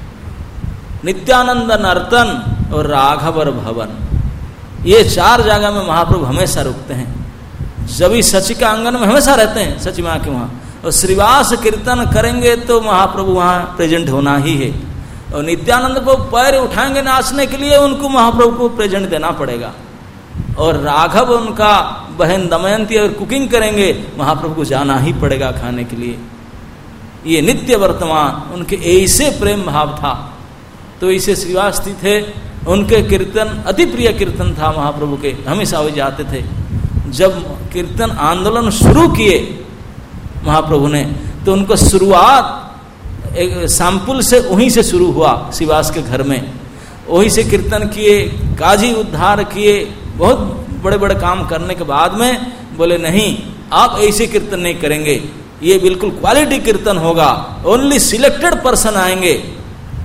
नित्यानंद नर्तन और राघवर भवन, ये चार जगह में महाप्रभु हमेशा रुकते हैं। जब भी सची का आंगन में हमेशा रहते हैं, सची माँ के वहाँ, और श्रीवास कीर्तन करेंगे तो महाप्रभु वहाँ प्रेजेंट होना ही है। और नित्यानंद को पैर उठाएंगे नाचने के लिए, उनको महाप्रभु को प्रेजेंट देना पड़ेगा। और राघव उनका बहन दमयंती अगर कुकिंग करेंगे, महाप्रभु को जाना ही पड़ेगा खाने के लिए। ये नित्य वर्तमान उनके ऐसे प्रेम भाव था। तो ऐसे श्रीवास थे, उनके कीर्तन अति प्रिय कीर्तन था महाप्रभु के, हमेशा वो जाते थे। जब कीर्तन आंदोलन शुरू किए महाप्रभु ने, तो उनको शुरुआत एक सैंपल से वहीं से शुरू हुआ, श्रीवास के घर में वहीं से कीर्तन किए, काजी उद्धार किए, बहुत बड़े बड़े काम करने के बाद में बोले नहीं, आप ऐसे कीर्तन नहीं करेंगे, ये बिल्कुल क्वालिटी कीर्तन होगा, ओनली सिलेक्टेड पर्सन आएंगे,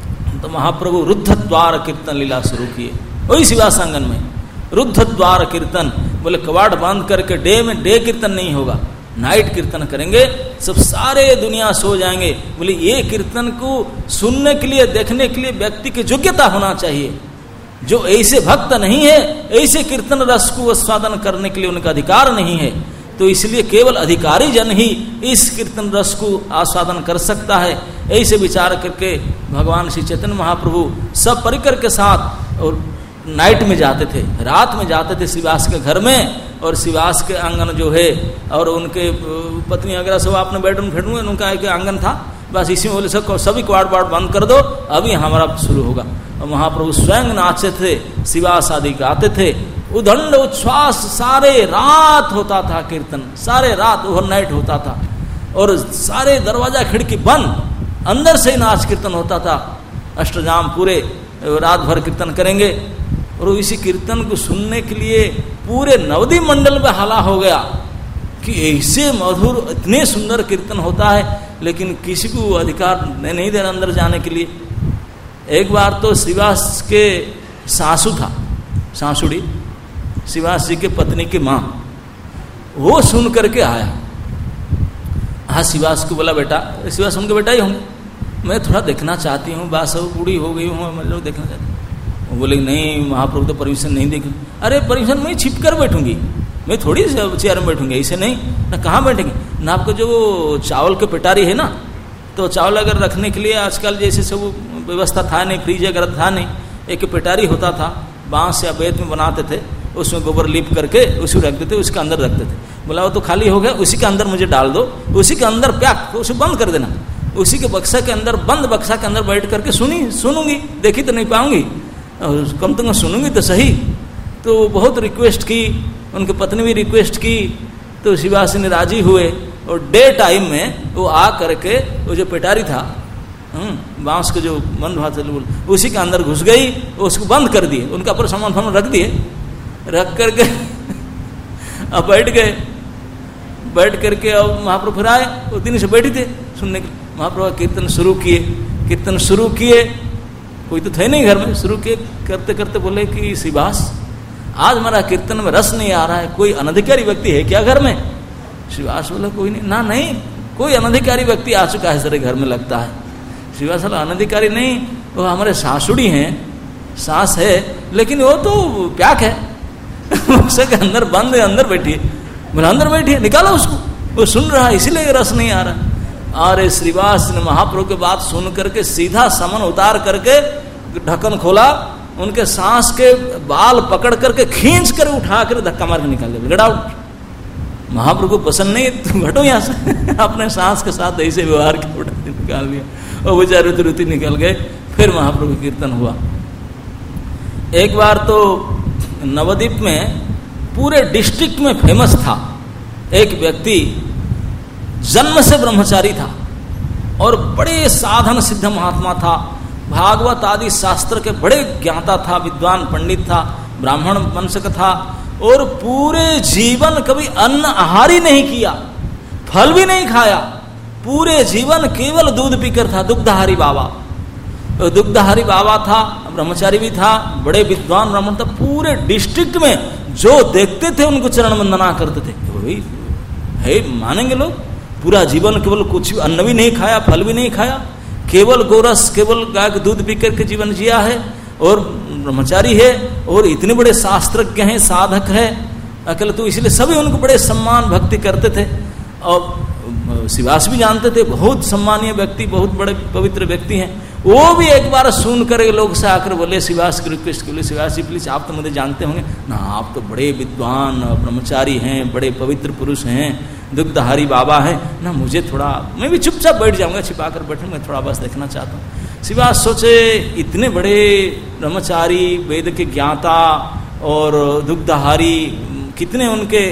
तो महाप्रभु रुद्ध द्वार कीर्तन लीला शुरू किए वही शिवास आंगन में। रुद्ध द्वार कीर्तन बोले कवाड़ बांध करके डे में डे कीर्तन नहीं होगा, नाइट कीर्तन करेंगे, सब सारे दुनिया सो जाएंगे। बोले ये कीर्तन को सुनने के लिए देखने के लिए व्यक्ति की योग्यता होना चाहिए। जो ऐसे भक्त नहीं है, ऐसे कीर्तन रस को आस्वादन करने के लिए उनका अधिकार नहीं है। तो इसलिए केवल अधिकारी जन ही इस कीर्तन रस को आस्वादन कर सकता है। ऐसे विचार करके भगवान श्री चैतन्य महाप्रभु सब परिकर के साथ और नाइट में जाते थे, रात में जाते थे शिवास के घर में। और शिवास के आंगन जो है और उनके पत्नी वगैरह सब आपने बेडरूम फेडरूम उनका एक आंगन था, बस इसी में बोले सब सभी क्वाड़ बाड़ बंद कर दो, अभी हमारा शुरू होगा। और महाप्रभु स्वयं नाचते थे, शिवास आदि गाते थे, उदंड उच्छ्वास, सारे रात होता था कीर्तन, सारे रात ओवरनाइट होता था। और सारे दरवाजा खिड़की बंद, अंदर से नाच कीर्तन होता था। अष्टजाम पूरे रात भर कीर्तन करेंगे। और इसी कीर्तन को सुनने के लिए पूरे नवद्वीप मंडल में हाला हो गया कि ऐसे मधुर इतने सुंदर कीर्तन होता है, लेकिन किसी को अधिकार नहीं दे रहा अंदर जाने के लिए। एक बार तो शिवास के सासू था, सासुड़ी शिवास जी के पत्नी की माँ, वो सुन करके आया। हाँ शिवास को बोला बेटा, शिवास उनके बेटा ही हूँ, मैं थोड़ा देखना चाहती हूँ, बात सब बूढ़ी हो गई हूँ, मैं लोग देखना चाहती हूँ। वो बोले नहीं महाप्रभु तो परमिशन नहीं देंगे। अरे परमिशन मैं छिप कर बैठूंगी, मैं थोड़ी चेयर में बैठूंगी, ऐसे नहीं ना। कहाँ बैठेंगे ना, आपको जो चावल के पिटारी है ना, तो चावल अगर रखने के लिए आजकल जैसे सब व्यवस्था था नहीं, फ्रीज अगर था नहीं, एक पिटारी होता था, बांस या बेत में बनाते थे, उसमें गोबर लीप करके उसी रख देते, उसके अंदर रखते थे। बोला वो तो खाली हो गया, उसी के अंदर मुझे डाल दो, उसी के अंदर पैक, उसे बंद कर देना, उसी के बक्सा के अंदर, बंद बक्सा के अंदर बैठ करके सुनी सुनूंगी, देखी तो नहीं पाऊंगी, कम तो सुनूंगी तो सही। तो बहुत रिक्वेस्ट की, उनकी पत्नी भी रिक्वेस्ट की, तो शिवास ने राजी हुए। और डे टाइम में वो आ करके वो जो पिटारी था, बांस के जो बंद हुआ था, उसी के अंदर घुस गई, उसको बंद कर दिए, उनका पर सामान फामान रख दिए, रख करके अब बैठ गए। बैठ करके अब महाप्रभु फिर आए, वो दिन से बैठे थे सुनने के। महाप्रभु कीर्तन शुरू किए, कीर्तन शुरू किए, कोई तो थे नहीं घर में, शुरू किए करते करते बोले कि शिवास आज हमारा कीर्तन में रस नहीं आ रहा है, कोई अनधिकारी व्यक्ति है क्या घर में? शिवास बोला कोई नहीं। ना नहीं, कोई अनधिकारी व्यक्ति आ चुका है सारे घर में लगता है। शिवास बोला अनधिकारी नहीं, वो हमारे सासुड़ी हैं, सास है, लेकिन वो तो प्याक है, बक्से के अंदर बंद है, अंदर बैठी है। बोला अंदर बैठी है, निकालो उसको, वो सुन रहा है इसीलिए रस नहीं आ रहा। अरे श्रीवास ने महाप्रभु की बात सुन करके सीधा समन उतार करके ढक्कन खोला, उनके सांस के बाल पकड़ करके खींच कर उठा कर धक्का मार के निकाल दिया, गेट आउट। महाप्रभु को पसंद नहीं, तुम हटो यहाँ से। अपने सांस के साथ ऐसे व्यवहार के उठा निकाल दिया, और बेचारे रुति रुति निकल गए। फिर महाप्रभु कीर्तन हुआ। एक बार तो नवद्वीप में पूरे डिस्ट्रिक्ट में फेमस था, एक व्यक्ति जन्म से ब्रह्मचारी था और बड़े साधन सिद्ध महात्मा था, भागवत आदि शास्त्र के बड़े ज्ञाता था, विद्वान पंडित था, ब्राह्मण वंश का था, और पूरे जीवन कभी अन्न आहार ही नहीं किया, फल भी नहीं खाया, पूरे जीवन केवल दूध पीकर था। दुग्धाहारी बाबा, दुग्धाहारी बाबा था, ब्रह्मचारी भी था, बड़े विद्वान ब्राह्मण था। पूरे डिस्ट्रिक्ट में जो देखते थे उनको चरण वंदना करते थे। वही है, मानेंगे लोग, पूरा जीवन केवल कुछ अन्न भी नहीं खाया, फल भी नहीं खाया, केवल गोरस, केवल गाय का दूध पी करके जीवन जिया है, और ब्रह्मचारी है, और इतने बड़े शास्त्रज्ञ हैं, साधक है अकेले। तो इसलिए सभी उनको बड़े सम्मान भक्ति करते थे। और शिवास भी जानते थे, बहुत सम्मानीय व्यक्ति, बहुत बड़े पवित्र व्यक्ति हैं। वो भी एक बार सुन कर लोग से आकर बोले शिवास की रिक्वेस्ट के लिए, शिवास जी प्लीज आप तो मुझे जानते होंगे ना, आप तो बड़े विद्वान ब्रह्मचारी हैं, बड़े पवित्र पुरुष हैं, दुग्धहारी बाबा हैं ना, मुझे थोड़ा, मैं भी चुपचाप बैठ जाऊंगा, छिपा कर बैठूंगा, मैं थोड़ा बस देखना चाहता हूँ। शिवास सोचे इतने बड़े ब्रह्मचारी, वेद के ज्ञाता और दुग्धहारी, कितने उनके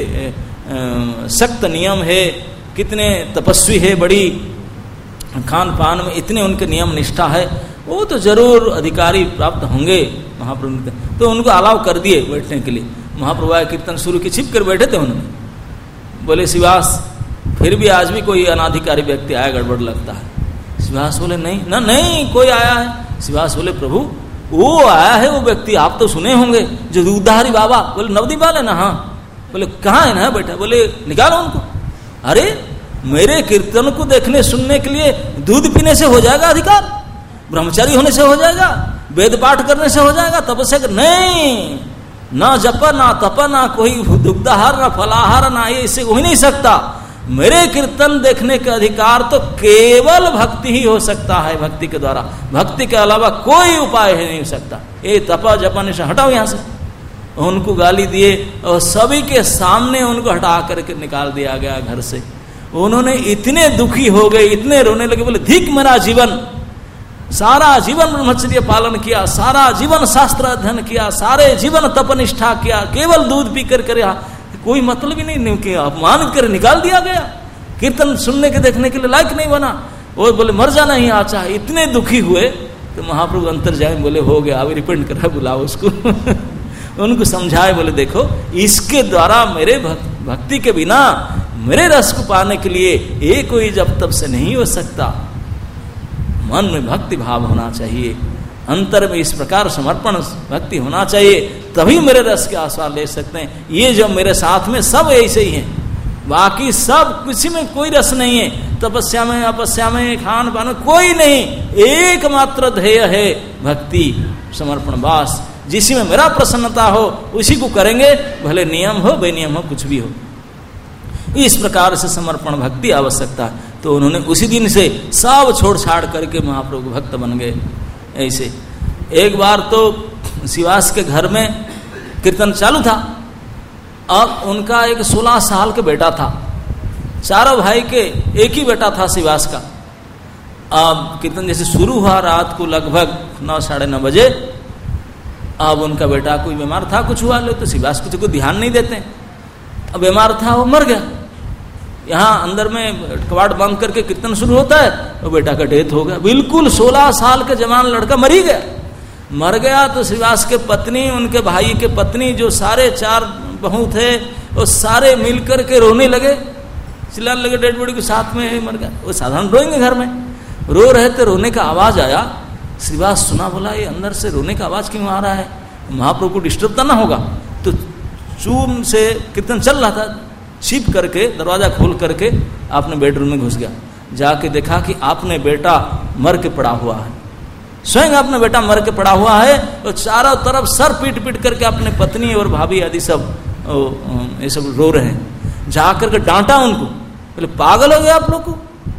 सख्त नियम है, कितने तपस्वी है, बड़ी खान पान में इतने उनके नियम निष्ठा है, वो तो जरूर अधिकारी प्राप्त होंगे महाप्रभु ने। तो उनको अलाव कर दिए बैठने के लिए। महाप्रभु आए, कीर्तन शुरू की, छिप कर बैठे थे उन्होंने। बोले शिवास फिर भी आज भी कोई अनाधिकारी व्यक्ति आया, गड़बड़ लगता है। शिवास बोले नहीं ना, नहीं कोई आया है, शिवास बोले प्रभु वो आया है वो व्यक्ति, आप तो सुने होंगे, जो दूधधारी बाबा। बोले नवदीप वाले ना? हाँ। बोले कहाँ है ना बेटा? बोले निकालो उनको। अरे मेरे कीर्तन को देखने सुनने के लिए दूध पीने से हो जाएगा अधिकार? ब्रह्मचारी होने से हो जाएगा? वेद पाठ करने से हो जाएगा? तपस्या कर नहीं, ना जप ना तप ना कोई दुग्धाहार ना फलाहार ना, ये इससे हो ही नहीं सकता। मेरे कीर्तन देखने का अधिकार तो केवल भक्ति ही हो सकता है, भक्ति के द्वारा, भक्ति के अलावा कोई उपाय नहीं हो सकता। ये तपा जपा से हटाओ यहाँ से। उनको गाली दिए और सभी के सामने उनको हटा करके निकाल दिया गया घर से। उन्होंने इतने दुखी हो गए, इतने रोने लगे, बोले धिक मेरा जीवन, सारा जीवन ब्रह्मचर्य पालन किया, सारा जीवन शास्त्र अध्ययन किया, सारे जीवन तपनिष्ठा किया, केवल दूध पी कर कर कोई मतलब ही नहीं किया, अपमान कर निकाल दिया गया, कीर्तन सुनने के देखने के लिए लायक नहीं बना। वो बोले मर जाना ही आचा। इतने दुखी हुए तो महाप्रभु अंतर जाए, बोले हो गया, अभी रिपेंट कर रहा, बुलाओ उसको। उनको समझाए, बोले देखो इसके द्वारा मेरे भक्ति के बिना मेरे रस को पाने के लिए ये कोई जब तब से नहीं हो सकता। मन में भक्ति भाव होना चाहिए, अंतर में इस प्रकार समर्पण भक्ति होना चाहिए, तभी मेरे रस के आस्वाद ले सकते हैं। ये जो मेरे साथ में सब ऐसे ही हैं, बाकी सब किसी में कोई रस नहीं है, तपस्या में अपस्या में खान पान में कोई नहीं, एकमात्र ध्येय है भक्ति समर्पण बास। जिसी में मेरा प्रसन्नता हो उसी को करेंगे, भले नियम हो बेनियम हो कुछ भी हो। इस प्रकार से समर्पण भक्ति आवश्यकता है। तो उन्होंने उसी दिन से सब छोड़ छाड़ करके महाप्रभु भक्त बन गए। ऐसे एक बार तो शिवास के घर में कीर्तन चालू था, अब उनका एक सोलह साल का बेटा था, चारों भाई के एक ही बेटा था शिवास का। अब कीर्तन जैसे शुरू हुआ रात को लगभग नौ साढ़े नौ बजे, अब उनका बेटा कोई बीमार था, कुछ हुआ ले तो शिवास कुछ को ध्यान नहीं देते। अब बीमार था, वो मर गया। यहाँ अंदर में कबाड़ बंद करके कीर्तन शुरू होता है, वो बेटा का डेथ हो गया। बिल्कुल सोलह साल का जवान लड़का मर ही गया। मर गया तो शिवास के पत्नी, उनके भाई के पत्नी, जो सारे चार बहू थे, वो सारे मिलकर के रोने लगे, चिल्लाने लगे डेड बॉडी के साथ में मर गया। वो साधारण रोएंगे घर में, रो रहे थे, रोने का आवाज आया। शिवास सुना, बोला ये अंदर से रोने का आवाज क्यों आ रहा है, महाप्रभु को डिस्टर्ब तो ना होगा। तो चूम से कीर्तन चल रहा था, छिप करके दरवाजा खोल करके आपने बेडरूम में घुस गया। जाके देखा कि आपने बेटा मर के पड़ा हुआ है, स्वयं आपने बेटा मर के पड़ा हुआ है, और चारों तरफ सर पीट पीट करके अपने पत्नी और भाभी आदि सब ये सब रो रहे हैं। जा करके डांटा उनको, बोले पागल हो गया आप लोग को,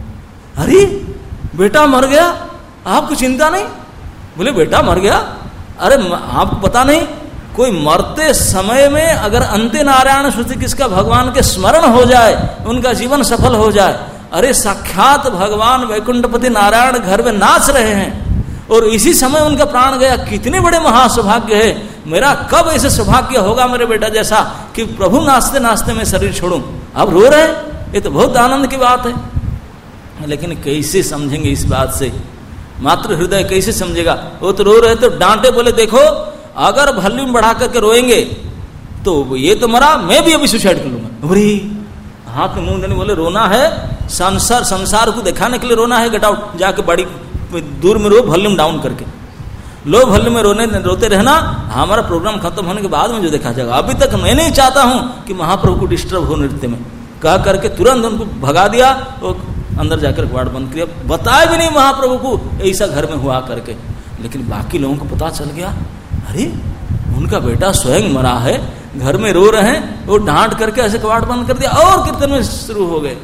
अरे बेटा मर गया, आपको चिंता नहीं? बोले बेटा मर गया, अरे आपको पता नहीं, कोई मरते समय में अगर अंत्य नारायण श्रुति किसका भगवान के स्मरण हो जाए, उनका जीवन सफल हो जाए। अरे साक्षात भगवान वैकुंठपति नारायण घर में नाच रहे हैं और इसी समय उनका प्राण गया, कितने बड़े महासौभाग्य है। मेरा कब ऐसे सौभाग्य होगा मेरे बेटा जैसा कि प्रभु नाचते नाचते मैं शरीर छोड़ूं। अब रो रहे, ये तो बहुत आनंद की बात है। लेकिन कैसे समझेंगे इस बात से, मातृ हृदय कैसे समझेगा? वो तो रो रहे तो डांटे, बोले देखो अगर वॉल्यूम बढ़ा करके रोएंगे तो ये तो मरा, मैं भी अभी सुसाइड कर लूंगा। अरे हाथ में मुंह देने, बोले रोना है संसार संसार को दिखाने के लिए रोना है, गेट आउट, जाके बड़ी दूर में रो, वॉल्यूम डाउन करके लो, वॉल्यूम में रोने रोते रहना, हमारा प्रोग्राम खत्म होने के बाद में जो देखा जाएगा। अभी तक मैं नहीं चाहता हूं कि महाप्रभु को डिस्टर्ब हो नृत्य में, कह करके तुरंत उनको भगा दिया, वो अंदर जाकर कबाड़ बंद किया। बताया भी नहीं महाप्रभु को ऐसा घर में हुआ करके। लेकिन बाकी लोगों को पता चल गया, अरे उनका बेटा स्वयं मरा है, घर में रो रहे हैं, वो डांट करके ऐसे कबाड़ बंद कर दिया और कीर्तन में शुरू हो गए।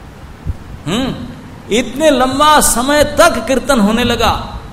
हम्म इतने लंबा समय तक कीर्तन होने लगा।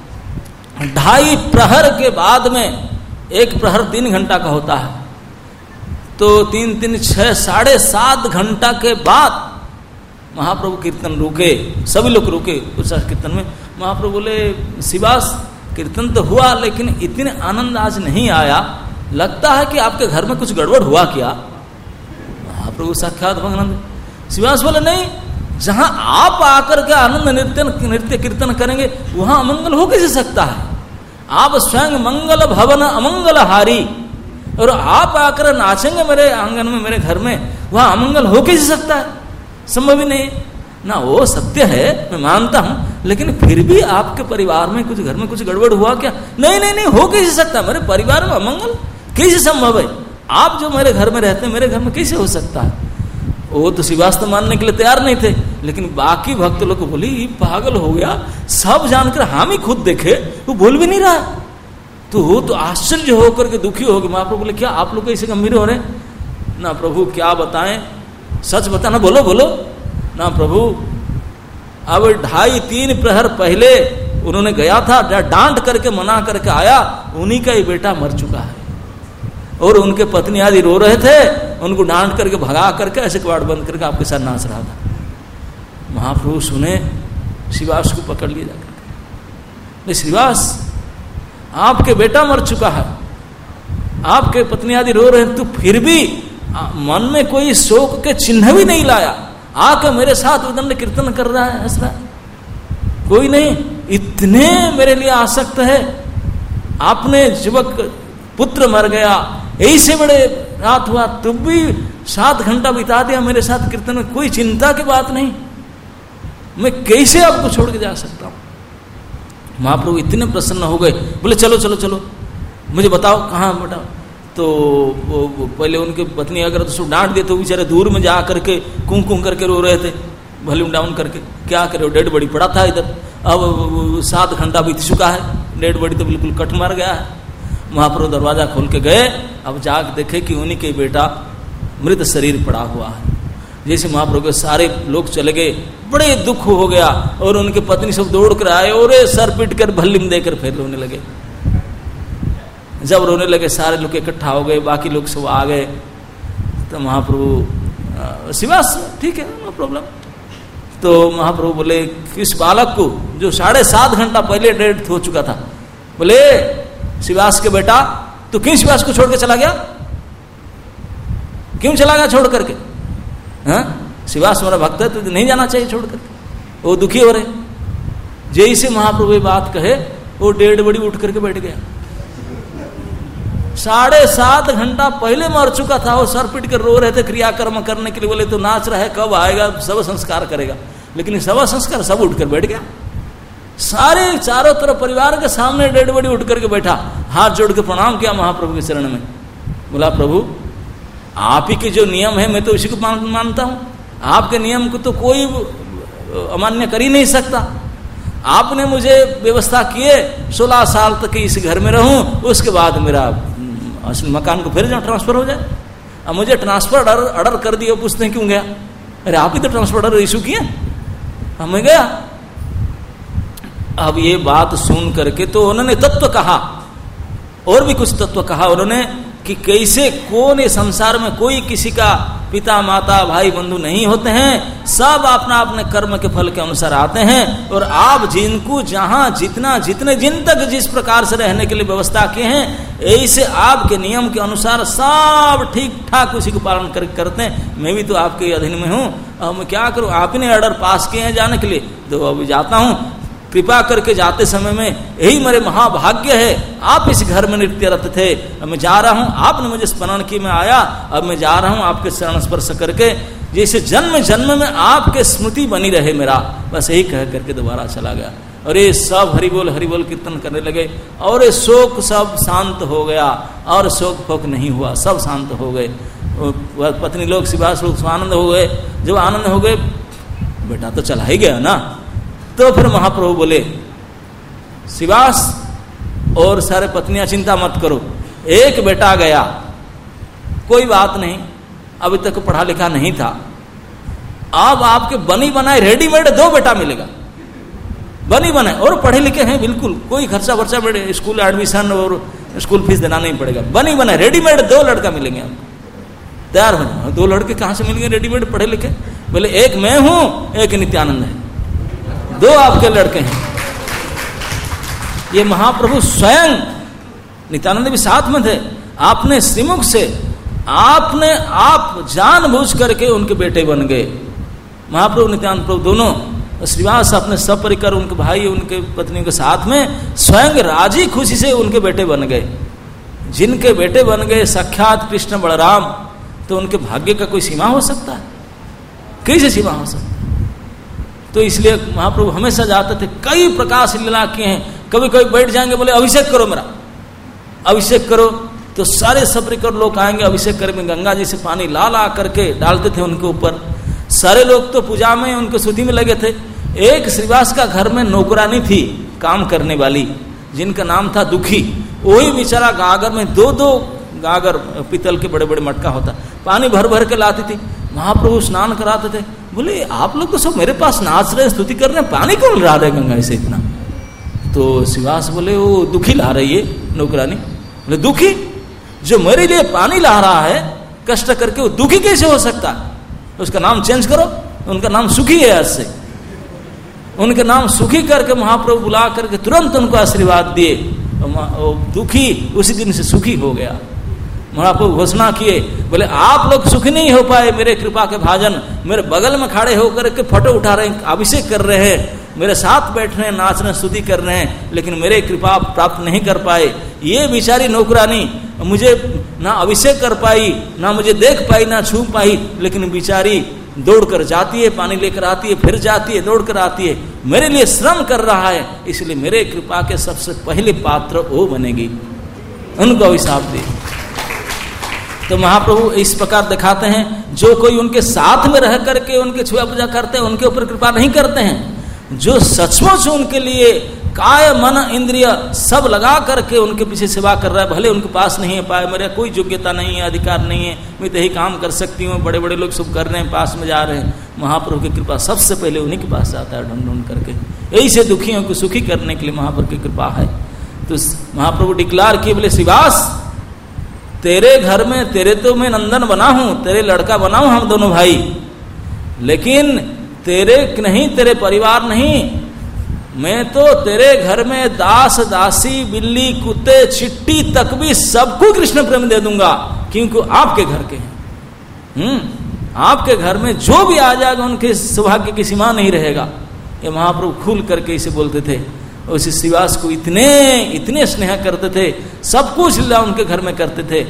ढाई प्रहर के बाद में, एक प्रहर तीन घंटा का होता है, तो तीन तीन छह साढ़े सात घंटा के बाद महाप्रभु कीर्तन रुके, सभी लोग रुके उस कीर्तन में। महाप्रभु बोले शिवास कीर्तन तो हुआ लेकिन इतने आनंद आज नहीं आया, लगता है कि आपके घर में कुछ गड़बड़ हुआ क्या? महाप्रभु साक्षात भगवान। शिवास बोले नहीं, जहां आप आकर के आनंद नृत्य नृत्य कीर्तन करेंगे वहां अमंगल हो कैसे सकता है? आप स्वयं मंगल भवन अमंगल हारी, और आप आकर नाचेंगे मेरे आंगन में, मेरे घर में, वहां अमंगल हो कैसे सकता है? संभव ही नहीं ना। वो सत्य है, मैं मानता हूं, लेकिन फिर भी आपके परिवार में कुछ, घर में कुछ गड़बड़ हुआ क्या? नहीं नहीं नहीं, हो कैसे सकता? मेरे परिवार में अमंगल कैसे संभव है? आप जो मेरे घर में रहते हैं, मेरे घर में कैसे हो सकता है? वो तो श्रीवास्तव मानने के लिए तैयार नहीं थे, लेकिन बाकी भक्त लोग को बोली ये पागल हो गया, सब जानकर हम ही खुद देखे, वो बोल भी नहीं रहा। तो वो तो आश्चर्य होकर के दुखी हो गए। महाप्रभु बोले क्या आप लोग ऐसे गंभीर हो रहे? ना प्रभु क्या बताएं, सच बताना, बोलो बोलो। ना प्रभु, अब ढाई तीन प्रहर पहले उन्होंने गया था, डांट करके मना करके आया, उन्हीं का ही बेटा मर चुका है। और उनके पत्नी आदि रो रहे थे, उनको डांट करके भगा करके ऐसे कबाड़ बंद करके आपके साथ नाच रहा था। महाप्रभु सुने, श्रीवास को पकड़ लिया जाकर, श्रीवास आपके बेटा मर चुका है, आपके पत्नी आदि रो रहे हैं, तो फिर भी मन में कोई शोक के चिन्ह भी नहीं लाया, आके मेरे साथ उदंड कीर्तन कर रहा है, हंस रहा है। कोई नहीं, इतने मेरे लिए आसक्त है। आपने युवक पुत्र मर गया, ऐसे बड़े रात हुआ, तब भी सात घंटा बिता दिया मेरे साथ कीर्तन में, कोई चिंता की बात नहीं, मैं कैसे आपको छोड़ के जा सकता हूं? महाप्रभु इतने प्रसन्न हो गए, बोले चलो चलो चलो, मुझे बताओ कहाँ बेटा। तो वो, वो पहले उनकी पत्नी अगर तो डांट दे तो बेचारे दूर में जा करके कुं कुं करके रो रहे थे, वॉल्यूम डाउन करके, क्या करे, डेड बॉडी पड़ा था इधर। अब सात घंटा बीत चुका है, डेड बॉडी तो बिल्कुल कट मार गया है। महाप्रभु दरवाजा खोल के गए, अब जाके देखे कि उन्हीं के बेटा मृत शरीर पड़ा हुआ है। जैसे महाप्रभु के सारे लोग चले गए, बड़े दुख हो गया, और उनके पत्नी सब दौड़ कर आए और सर पीट कर भल्लिम देकर फिर रोने लगे। जब रोने लगे सारे लोग इकट्ठा हो गए, बाकी लोग सब आ गए, तो महाप्रभु श्रीवास ठीक है, नो प्रॉब्लम। तो महाप्रभु बोले किस बालक को जो साढ़े सात घंटा पहले डेड हो चुका था, बोले श्रीवास के बेटा तू क्यों श्रीवास को छोड़ के चला गया? क्यों चला गया छोड़ करके? हाँ, श्रीवास हमारा भक्त है, तो नहीं जाना चाहिए छोड़ करके। वो दुखी हो रहे, जैसे महाप्रभु बात कहे वो डेढ़ बड़ी उठ करके बैठ गया। साढ़े सात घंटा पहले मर चुका था, वो सर पीट कर रो रहे थे क्रियाकर्म करने के लिए, बोले तो नाच रहा है, कब आएगा, सब संस्कार करेगा, लेकिन सब संस्कार सब उठ कर बैठ गया। सारे चारों तरफ परिवार के सामने डेढ़ बड़ी उठ करके बैठा, हाथ जोड़ के प्रणाम किया महाप्रभु के चरण में, बोला प्रभु आप ही के जो नियम है मैं तो उसी को मान, मानता हूं, आपके नियम को तो कोई अमान्य कर ही नहीं सकता। आपने मुझे व्यवस्था किए सोलह साल तक इस घर में रहूं, उसके बाद मेरा असली मकान को फिर ट्रांसफर हो जाए। अब मुझे ट्रांसफर ऑर्डर ऑर्डर कर दिया, पूछते क्यों गया? अरे आप ही तो ट्रांसफर ऑर्डर इशू किए, हमें गया। अब ये बात सुन करके तो उन्होंने तत्व कहा, और भी कुछ तत्व कहा उन्होंने कि कैसे कौन ये संसार में कोई किसी का पिता माता भाई बंधु नहीं होते हैं, सब अपना अपने कर्म के फल के अनुसार आते हैं, और आप जिनको जहां जितना जितने जिन तक जिस प्रकार से रहने के लिए व्यवस्था किए हैं, ऐसे आपके नियम के अनुसार सब ठीक ठाक उसी को पालन कर, करते हैं। मैं भी तो आपके अधीन में हूं, अब मैं क्या करूं? आप ही ने ऑर्डर पास किए हैं जाने के लिए, तो अभी जाता हूं, कृपा करके जाते समय में यही मेरे महाभाग्य है, आप इस घर में नित्यरत थे, अब मैं जा रहा हूं, आपने मुझे स्मरण की मैं आया, अब मैं जा रहा हूं आपके चरण स्पर्श करके, जैसे जन्म जन्म में आपके स्मृति बनी रहे मेरा, बस यही कह करके दोबारा चला गया। और ये सब हरि बोल हरि बोल कीर्तन करने लगे, और ये शोक सब शांत हो गया, और शोक फोक नहीं हुआ, सब शांत हो गए। पत्नी लोग शिवास लोग आनंद हो गए। जब आनंद हो गए, बेटा तो चला ही गया ना, तो फिर महाप्रभु बोले शिवास और सारे पत्नियां चिंता मत करो, एक बेटा गया, कोई बात नहीं, अभी तक पढ़ा लिखा नहीं था, अब आपके बनी बनाए रेडीमेड दो बेटा मिलेगा, बनी बनाए और पढ़े लिखे हैं बिल्कुल, कोई खर्चा वर्चा बेटे स्कूल एडमिशन और स्कूल फीस देना नहीं पड़ेगा, बनी बनाए रेडीमेड दो लड़का मिलेंगे आपको, तैयार हो जाओ। दो लड़के कहां से मिलेंगे रेडीमेड पढ़े लिखे? बोले एक मैं हूं, एक नित्यानंद है, दो आपके लड़के हैं। ये महाप्रभु स्वयं, नित्यानंद भी साथ में थे, आपने श्रीमुख से आपने आप जानबूझ करके उनके बेटे बन गए। महाप्रभु नित्यानंद प्रभु दोनों श्रीवास अपने सपरिकर उनके भाई उनके पत्नी के साथ में स्वयं राजी खुशी से उनके बेटे बन गए। जिनके बेटे बन गए साक्षात कृष्ण बलराम, तो उनके भाग्य का कोई सीमा हो सकता है? कैसे सीमा हो सकता है? तो इसलिए महाप्रभु हमेशा जाते थे, कई प्रकाश लीला किए हैं। कभी कभी बैठ जाएंगे, बोले अभिषेक करो मेरा, अभिषेक करो, तो सारे सप्रिकर लोग आएंगे, अभिषेक करेंगे, गंगा जी से पानी ला ला करके डालते थे उनके ऊपर। सारे लोग तो पूजा में उनके स्तुति में लगे थे। एक श्रीवास का घर में नौकरानी थी काम करने वाली, जिनका नाम था दुखी। वही बेचारा गागर में दो दो गागर पीतल के बड़े बड़े मटका होता, पानी भर भर के लाती थी। महाप्रभु स्नान कराते थे, बोले आप लोग तो सब मेरे पास नाच रहे, स्तुति कर रहे हैं, पानी क्यों ला रहे गंगा से इतना? तो श्रीवास बोले वो दुखी ला रही है नौकरानी। बोले दुखी जो मेरे लिए पानी ला रहा है कष्ट करके, वो दुखी कैसे हो सकता है? उसका नाम चेंज करो, उनका नाम सुखी है। आज से उनके नाम सुखी करके महाप्रभु बुला करके तुरंत उनको आशीर्वाद दिए। दुखी उसी दिन से सुखी हो गया। महाप्रभु घोषणा किए, बोले आप लोग सुखी नहीं हो पाए मेरे कृपा के भाजन, मेरे बगल में खड़े होकर के फोटो उठा रहे हैं, अभिषेक कर रहे हैं, मेरे साथ बैठ रहे हैं, नाच रहे, स्तुति कर रहे हैं, लेकिन मेरे कृपा प्राप्त नहीं कर पाए। ये बेचारी नौकरानी मुझे ना अभिषेक कर पाई, ना मुझे देख पाई, ना छू पाई, लेकिन बेचारी दौड़ कर जाती है, पानी लेकर आती है, फिर जाती है, दौड़ कर आती है, मेरे लिए श्रम कर रहा है, इसलिए मेरे कृपा के सबसे पहले पात्र वो बनेगी। उनको अभिशाप दे। तो महाप्रभु इस प्रकार दिखाते हैं, जो कोई उनके साथ में रह करके उनके छुआ पूजा करते हैं, उनके ऊपर कृपा नहीं करते हैं। जो सचमुच उनके लिए काय मन इंद्रिय सब लगा करके उनके पीछे सेवा कर रहा है, भले उनके पास नहीं है पाए, मेरा कोई योग्यता नहीं है, अधिकार नहीं है, मैं तो यही काम कर सकती हूँ, बड़े बड़े लोग सब कर रहे हैं, पास में जा रहे हैं, महाप्रभु की कृपा सबसे पहले उन्हीं के पास आता है ढूंढ ढूंढ करके। यही से दुखियों को सुखी करने के लिए महाप्रभु की कृपा है। तो महाप्रभु डिक्लार किए, बोले श्रीवास तेरे घर में तेरे तो मैं नंदन बना हूं, तेरे लड़का बना हूं हम दोनों भाई, लेकिन तेरे नहीं, तेरे परिवार नहीं, मैं तो तेरे घर में दास दासी बिल्ली कुत्ते चिट्टी तक भी सबको कृष्ण प्रेम दे दूंगा, क्योंकि आपके घर के हैं। हम्म आपके घर में जो भी आ जाएगा उनके सौभाग्य की सीमा नहीं रहेगा। ये महाप्रभु खुल करके इसे बोलते थे। उस श्रीवास को इतने इतने स्नेह करते थे, सब कुछ लीला उनके घर में करते थे।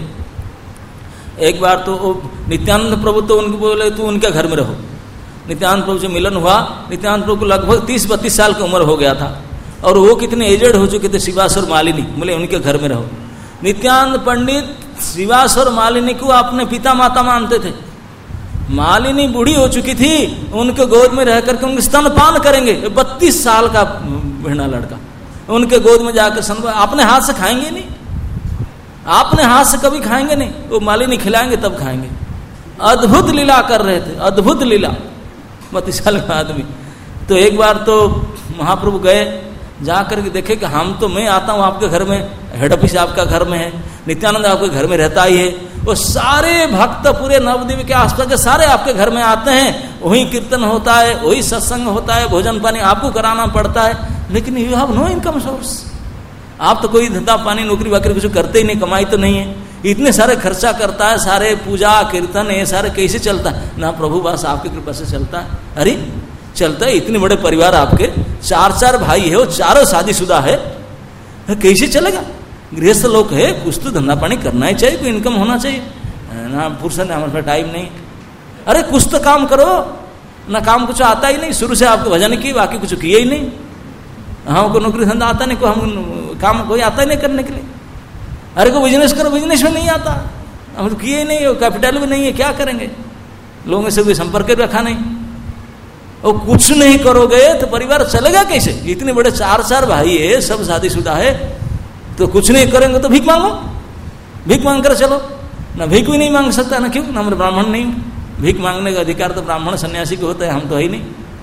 एक बार तो नित्यानंद प्रभु तो उनको बोले तू उनके घर में रहो। नित्यानंद प्रभु से मिलन हुआ, नित्यानंद प्रभु को लगभग तीस बत्तीस साल की उम्र हो गया था, और वो कितने एजेड हो चुके थे, श्रीवास और मालिनी। बोले उनके घर में रहो। नित्यानंद पंडित श्रीवास और मालिनी को अपने पिता माता मानते थे। मालिनी बूढ़ी हो चुकी थी, उनके गोद में रह करके उनके स्तनपान करेंगे। बत्तीस साल का भेड़ा लड़का उनके गोद में जाकर स्तन, अपने हाथ से खाएंगे नहीं, अपने हाथ से कभी खाएंगे नहीं, वो मालिनी खिलाएंगे तब खाएंगे। अद्भुत लीला कर रहे थे, अद्भुत लीला, बत्तीस साल का आदमी। तो एक बार तो महाप्रभु गए, जाकर के देखे कि हम तो मैं आता हूँ आपके घर में, हेड ऑफिस आपका घर में है, नित्यानंद आपके घर में रहता ही है, वो सारे भक्त पूरे नवद्वीप के आसपास के सारे आपके घर में आते हैं, वही कीर्तन होता है, वही सत्संग होता है, भोजन पानी आपको कराना पड़ता है, लेकिन you have no income source. आप तो कोई धंधा पानी नौकरी वाकरी कुछ करते ही नहीं, कमाई तो नहीं है, इतने सारे खर्चा करता है, सारे पूजा कीर्तन ये सारे कैसे चलता है? ना प्रभु बस आपकी कृपा से चलता है। अरे चलता है, इतने बड़े परिवार आपके, चार चार भाई है, वो चारों शादीशुदा है, कैसे चलेगा? गृहस्थ लोग है, कुछ तो धंधा पानी करना ही चाहिए, कोई इनकम होना चाहिए ना। फुर्सत है, हमारे पास टाइम नहीं। अरे कुछ तो काम करो ना, काम कुछ आता ही नहीं, शुरू से आपको भजन की, बाकी कुछ किए ही नहीं। हमको नौकरी धंधा आता नहीं, कोई हम काम कोई आता ही नहीं करने के लिए। अरे को बिजनेस करो, बिजनेस में नहीं आता, हम तो किए ही नहीं, कैपिटल भी नहीं है, क्या करेंगे? लोगों से कोई संपर्क रखा नहीं, और कुछ नहीं करोगे तो परिवार चलेगा कैसे? इतने बड़े चार चार भाई है, सब शादीशुदा है, तो कुछ नहीं करेंगे तो भीख मांगो, भीख मांग कर चलो ना। भीख भी नहीं मांग सकता ना, क्यों? ना हम ब्राह्मण नहीं, भीख मांगने का अधिकार तो ब्राह्मण सन्यासी को होता है, हम तो है ही नहीं।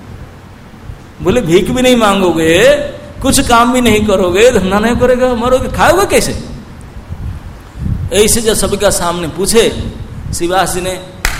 बोले भीख भी नहीं मांगोगे, कुछ काम भी नहीं करोगे, धंधा नहीं करोगे, मरोगे, खाओगे कैसे? ऐसे जब सबका सामने पूछे, श्रीवास जी ने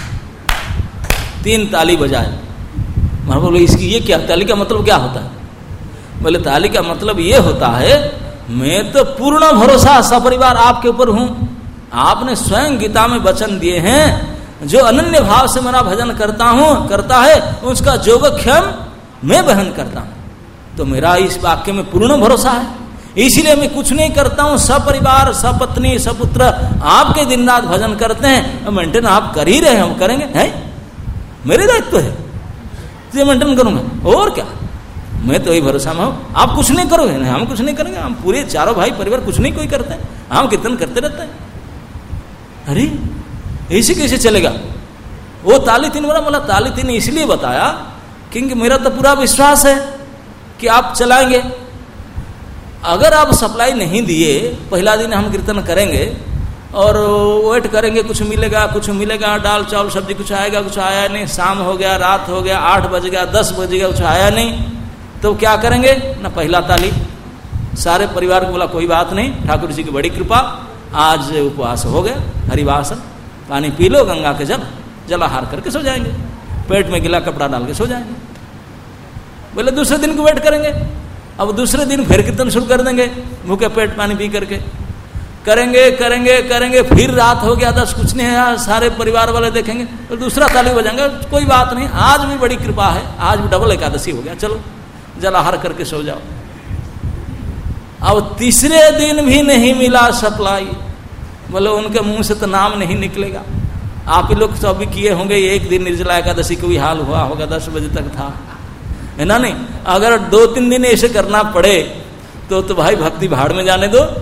तीन ताली बजाए। महाराज बोले इसकी ये क्या, ताली का मतलब क्या होता है? बोले ताली का मतलब ये होता है, मैं तो पूर्ण भरोसा सपरिवार आपके ऊपर हूं। आपने स्वयं गीता में वचन दिए हैं, जो अनन्य भाव से मेरा भजन करता हूं करता है, उसका योगक्षेम मैं वहन करता हूं। तो मेरा इस वाक्य में पूर्ण भरोसा है, इसीलिए मैं कुछ नहीं करता हूं। सपरिवार सपत्नी सपुत्र आपके दिन रात भजन करते हैं, मेंटेन आप कर ही रहे हैं, हम करेंगे, है मेरे दायित्व है। तुझे मेंटेन करूंगा, और क्या, मैं तो यही भरोसा में हूं, आप कुछ नहीं करोगे, नहीं हम कुछ नहीं करेंगे, हम पूरे चारों भाई परिवार कुछ नहीं कोई करते हैं, हम कीर्तन करते रहते हैं। अरे ऐसे कैसे चलेगा? वो ताली तीन बोला, बोला ताली तीन इसलिए बताया क्योंकि मेरा तो पूरा विश्वास है कि आप चलाएंगे। अगर आप सप्लाई नहीं दिए, पहला दिन हम कीर्तन करेंगे और वेट करेंगे, कुछ मिलेगा कुछ मिलेगा, दाल चावल सब्जी कुछ आएगा, कुछ आया नहीं, शाम हो गया, रात हो गया, आठ बज गया, दस बज गया, कुछ आया नहीं, तो क्या करेंगे ना, पहला ताली सारे परिवार को बोला कोई बात नहीं, ठाकुर जी की बड़ी कृपा, आज उपवास हो गया, हरिवास, पानी पी लो, गंगा के जल जलाहार करके सो जाएंगे, पेट में गिला कपड़ा डाल के सो जाएंगे। बोले दूसरे दिन को वेट करेंगे, अब दूसरे दिन फिर कीर्तन शुरू कर देंगे, भूखे पेट पानी पी करके करेंगे करेंगे करेंगे, फिर रात हो गया, दस कुछ नहीं है, सारे परिवार वाले देखेंगे तो दूसरा ताली बजाएंगे, कोई बात नहीं, आज भी बड़ी कृपा है, आज भी डबल एकादशी हो गया, चलो जलाहार करके सो जाओ। अब तीसरे दिन भी नहीं मिला सप्लाई, बोले उनके मुंह से तो नाम नहीं निकलेगा। आप ही लोग तो अभी किए होंगे, एक दिन निर्जला एकादशी को भी हाल हुआ होगा, दस बजे तक था, है ना? नहीं, अगर दो तीन दिन ऐसे करना पड़े तो तो भाई भक्ति भाड़ में जाने दो।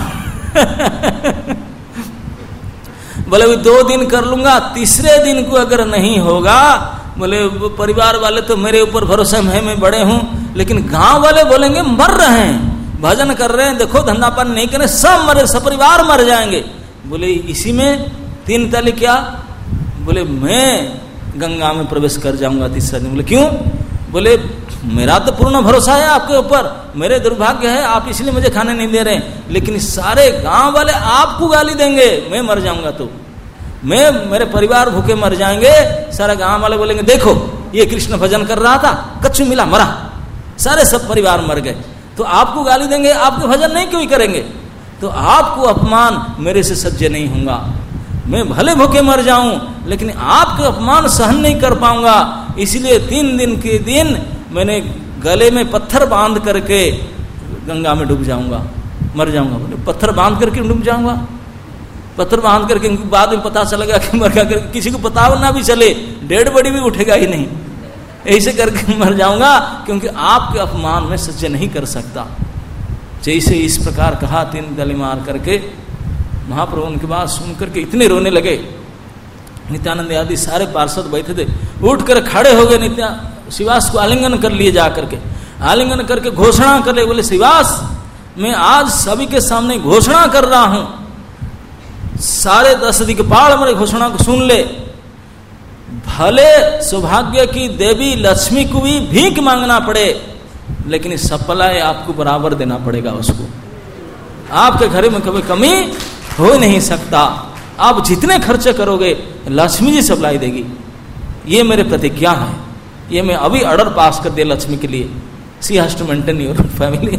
बोले भी दो दिन कर लूंगा, तीसरे दिन को अगर नहीं होगा, बोले परिवार वाले तो मेरे ऊपर भरोसा है, मैं बड़े हूं, लेकिन गांव वाले बोलेंगे मर रहे हैं, भजन कर रहे हैं, देखो धंधा पानी नहीं करें, सब मरे, सपरिवार मर जाएंगे। बोले इसी में तीन ताली क्या? बोले मैं गंगा में प्रवेश कर जाऊंगा तीसरा दिन। बोले क्यों? बोले मेरा तो पूर्ण भरोसा है आपके ऊपर, मेरे दुर्भाग्य है आप इसलिए मुझे खाने नहीं दे रहे हैं, लेकिन सारे गांव वाले आपको गाली देंगे, मैं मर जाऊंगा तो, मैं मेरे परिवार भूखे मर जाएंगे, सारे गांव वाले बोलेंगे देखो ये कृष्ण भजन कर रहा था, कच्चू मिला मरा, सारे सब परिवार मर गए, तो आपको गाली देंगे, आपके भजन नहीं क्यों करेंगे, तो आपको अपमान मेरे से सह्य नहीं होगा, मैं भले भूखे मर जाऊं लेकिन आपके अपमान सहन नहीं कर पाऊंगा, इसलिए तीन दिन के दिन मैंने गले में पत्थर बांध करके गंगा में डूब जाऊंगा, मर जाऊंगा। बोले पत्थर बांध करके डूब जाऊंगा? पत्थर बांध करके बाद में पता चलेगा कि मर गया, किसी को पता ना भी चले, डेड बॉडी भी उठेगा ही नहीं, ऐसे करके मर जाऊंगा क्योंकि आपके अपमान में सह्य नहीं कर सकता। जैसे इस प्रकार कहा, तीन गली मार करके महाप्रभु उनकी बात सुन करके इतने रोने लगे, नित्यानंद आदि सारे पार्षद बैठे थे, उठ कर खड़े हो गए, नित्या शिवास को आलिंगन कर लिए, जा करके आलिंगन करके घोषणा कर ले, बोले शिवास मैं आज सभी के सामने घोषणा कर रहा हूं, सारे दस दिक्पाल मेरे घोषणा को सुन ले, भले सौभाग्य की देवी लक्ष्मी को भी भीख मांगना पड़े, लेकिन सप्लाई आपको बराबर देना पड़ेगा उसको, आपके घर में कभी कमी हो नहीं सकता, आप जितने खर्चे करोगे लक्ष्मी जी सप्लाई देगी, ये मेरे प्रतिज्ञा है, ये मैं अभी ऑर्डर पास कर दिया लक्ष्मी के लिए, she has to maintain your family.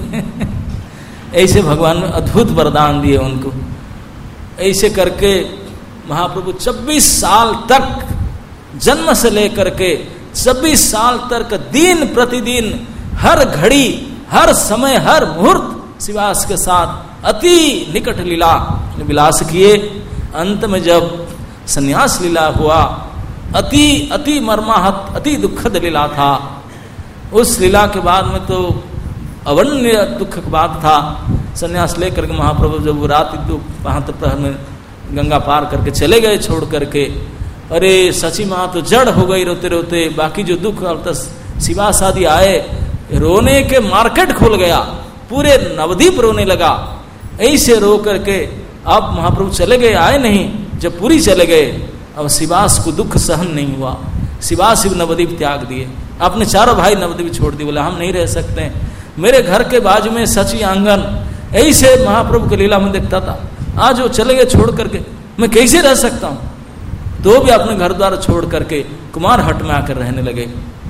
ऐसे भगवान ने अद्भुत वरदान दिए उनको। ऐसे करके महाप्रभु छब्बीस साल तक, जन्म से लेकर के छब्बीस साल तक दिन प्रतिदिन हर घड़ी हर समय हर मुहूर्त शिवास के साथ अति निकट लीला विलास किए। अंत में जब संन्यास लीला हुआ, अति अति मर्माहत अति दुखद लीला था, उस लीला के बाद में तो अवर्णनीय दुख की बात था। संन्यास लेकर के महाप्रभु जब रात तो बहत्तर प्रहर में गंगा पार करके चले गए छोड़ करके, अरे सची माँ तो जड़ हो गई रोते रोते, बाकी जो दुख अब शिवास आदि आए, रोने के मार्केट खुल गया, पूरे नवद्वीप रोने लगा। ऐसे रो करके अब महाप्रभु चले गए, आए नहीं, जब पूरी चले गए, अब शिवास को दुख सहन नहीं हुआ, शिवास भी नवद्वीप त्याग दिए, अपने चारों भाई नवद्वीप छोड़ दिए, बोले हम नहीं रह सकते, मेरे घर के बाजू में सची आंगन, ऐसे महाप्रभु की लीला में देखता था, आज वो चले गए छोड़ करके, मैं कैसे रह सकता हूं, तो भी अपने घर द्वार छोड़ करके कुमार हट में आकर रहने लगे।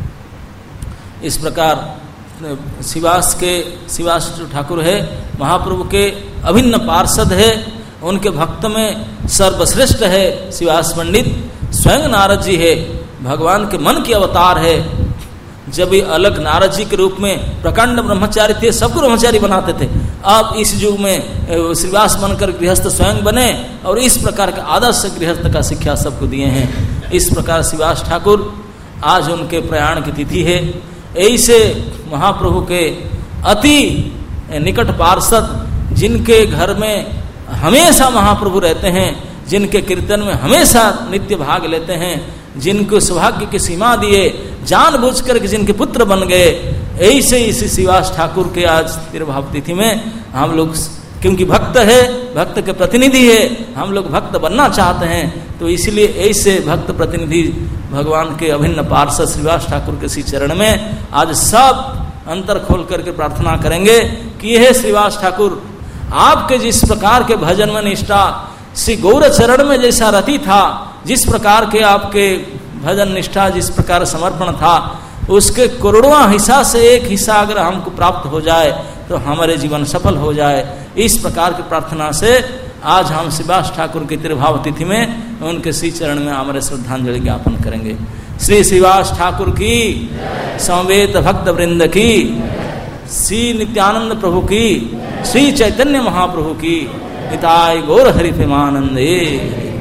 इस प्रकार शिवास के शिवास जो ठाकुर है महाप्रभु के अभिन्न पार्षद है, उनके भक्त में सर्वश्रेष्ठ है शिवास पंडित, स्वयं नारद जी है, भगवान के मन के अवतार है। जब ये अलग नारद जी के रूप में प्रकांड ब्रह्मचारी थे, सबको ब्रह्मचारी बनाते थे, अब इस युग में श्रीवास बनकर गृहस्थ स्वयं बने और इस प्रकार का आदर्श गृहस्थ का शिक्षा सबको दिए हैं। इस प्रकार शिवास ठाकुर आज उनके प्रयाण की तिथि है। ऐसे महाप्रभु के अति निकट पार्षद जिनके घर में हमेशा महाप्रभु रहते हैं, जिनके कीर्तन में हमेशा नित्य भाग लेते हैं, जिनको सौभाग्य की सीमा दिए, जानबूझ कर के जिनके पुत्र बन गए, ऐसे इसी श्रीवास ठाकुर के आज तिरुभाव तिथि में हम लोग, क्योंकि भक्त है, भक्त के प्रतिनिधि है, हम लोग भक्त बनना चाहते हैं, तो इसलिए ऐसे भक्त प्रतिनिधि भगवान के अभिन्न पार्षद श्रीवास ठाकुर के श्री चरण में आज सब अंतर खोल करके प्रार्थना करेंगे कि यह श्रीवास ठाकुर आपके जिस प्रकार के भजन में निष्ठा, श्री गौर चरण में जैसा रति था, जिस प्रकार के आपके भजन निष्ठा, जिस प्रकार समर्पण था, उसके करोड़ों हिस्सा से एक हिस्सा अगर हमको प्राप्त हो जाए तो हमारे जीवन सफल हो जाए। इस प्रकार की प्रार्थना से आज हम श्रीवास ठाकुर की तिरुभाव तिथि में उनके श्री चरण में हमारे श्रद्धांजलि ज्ञापन करेंगे। श्री श्रीवास ठाकुर की, समवेत भक्त वृंद की, श्री नित्यानंद प्रभु की, श्री चैतन्य महाप्रभु की, निताय गौर हरि प्रेमानंदे।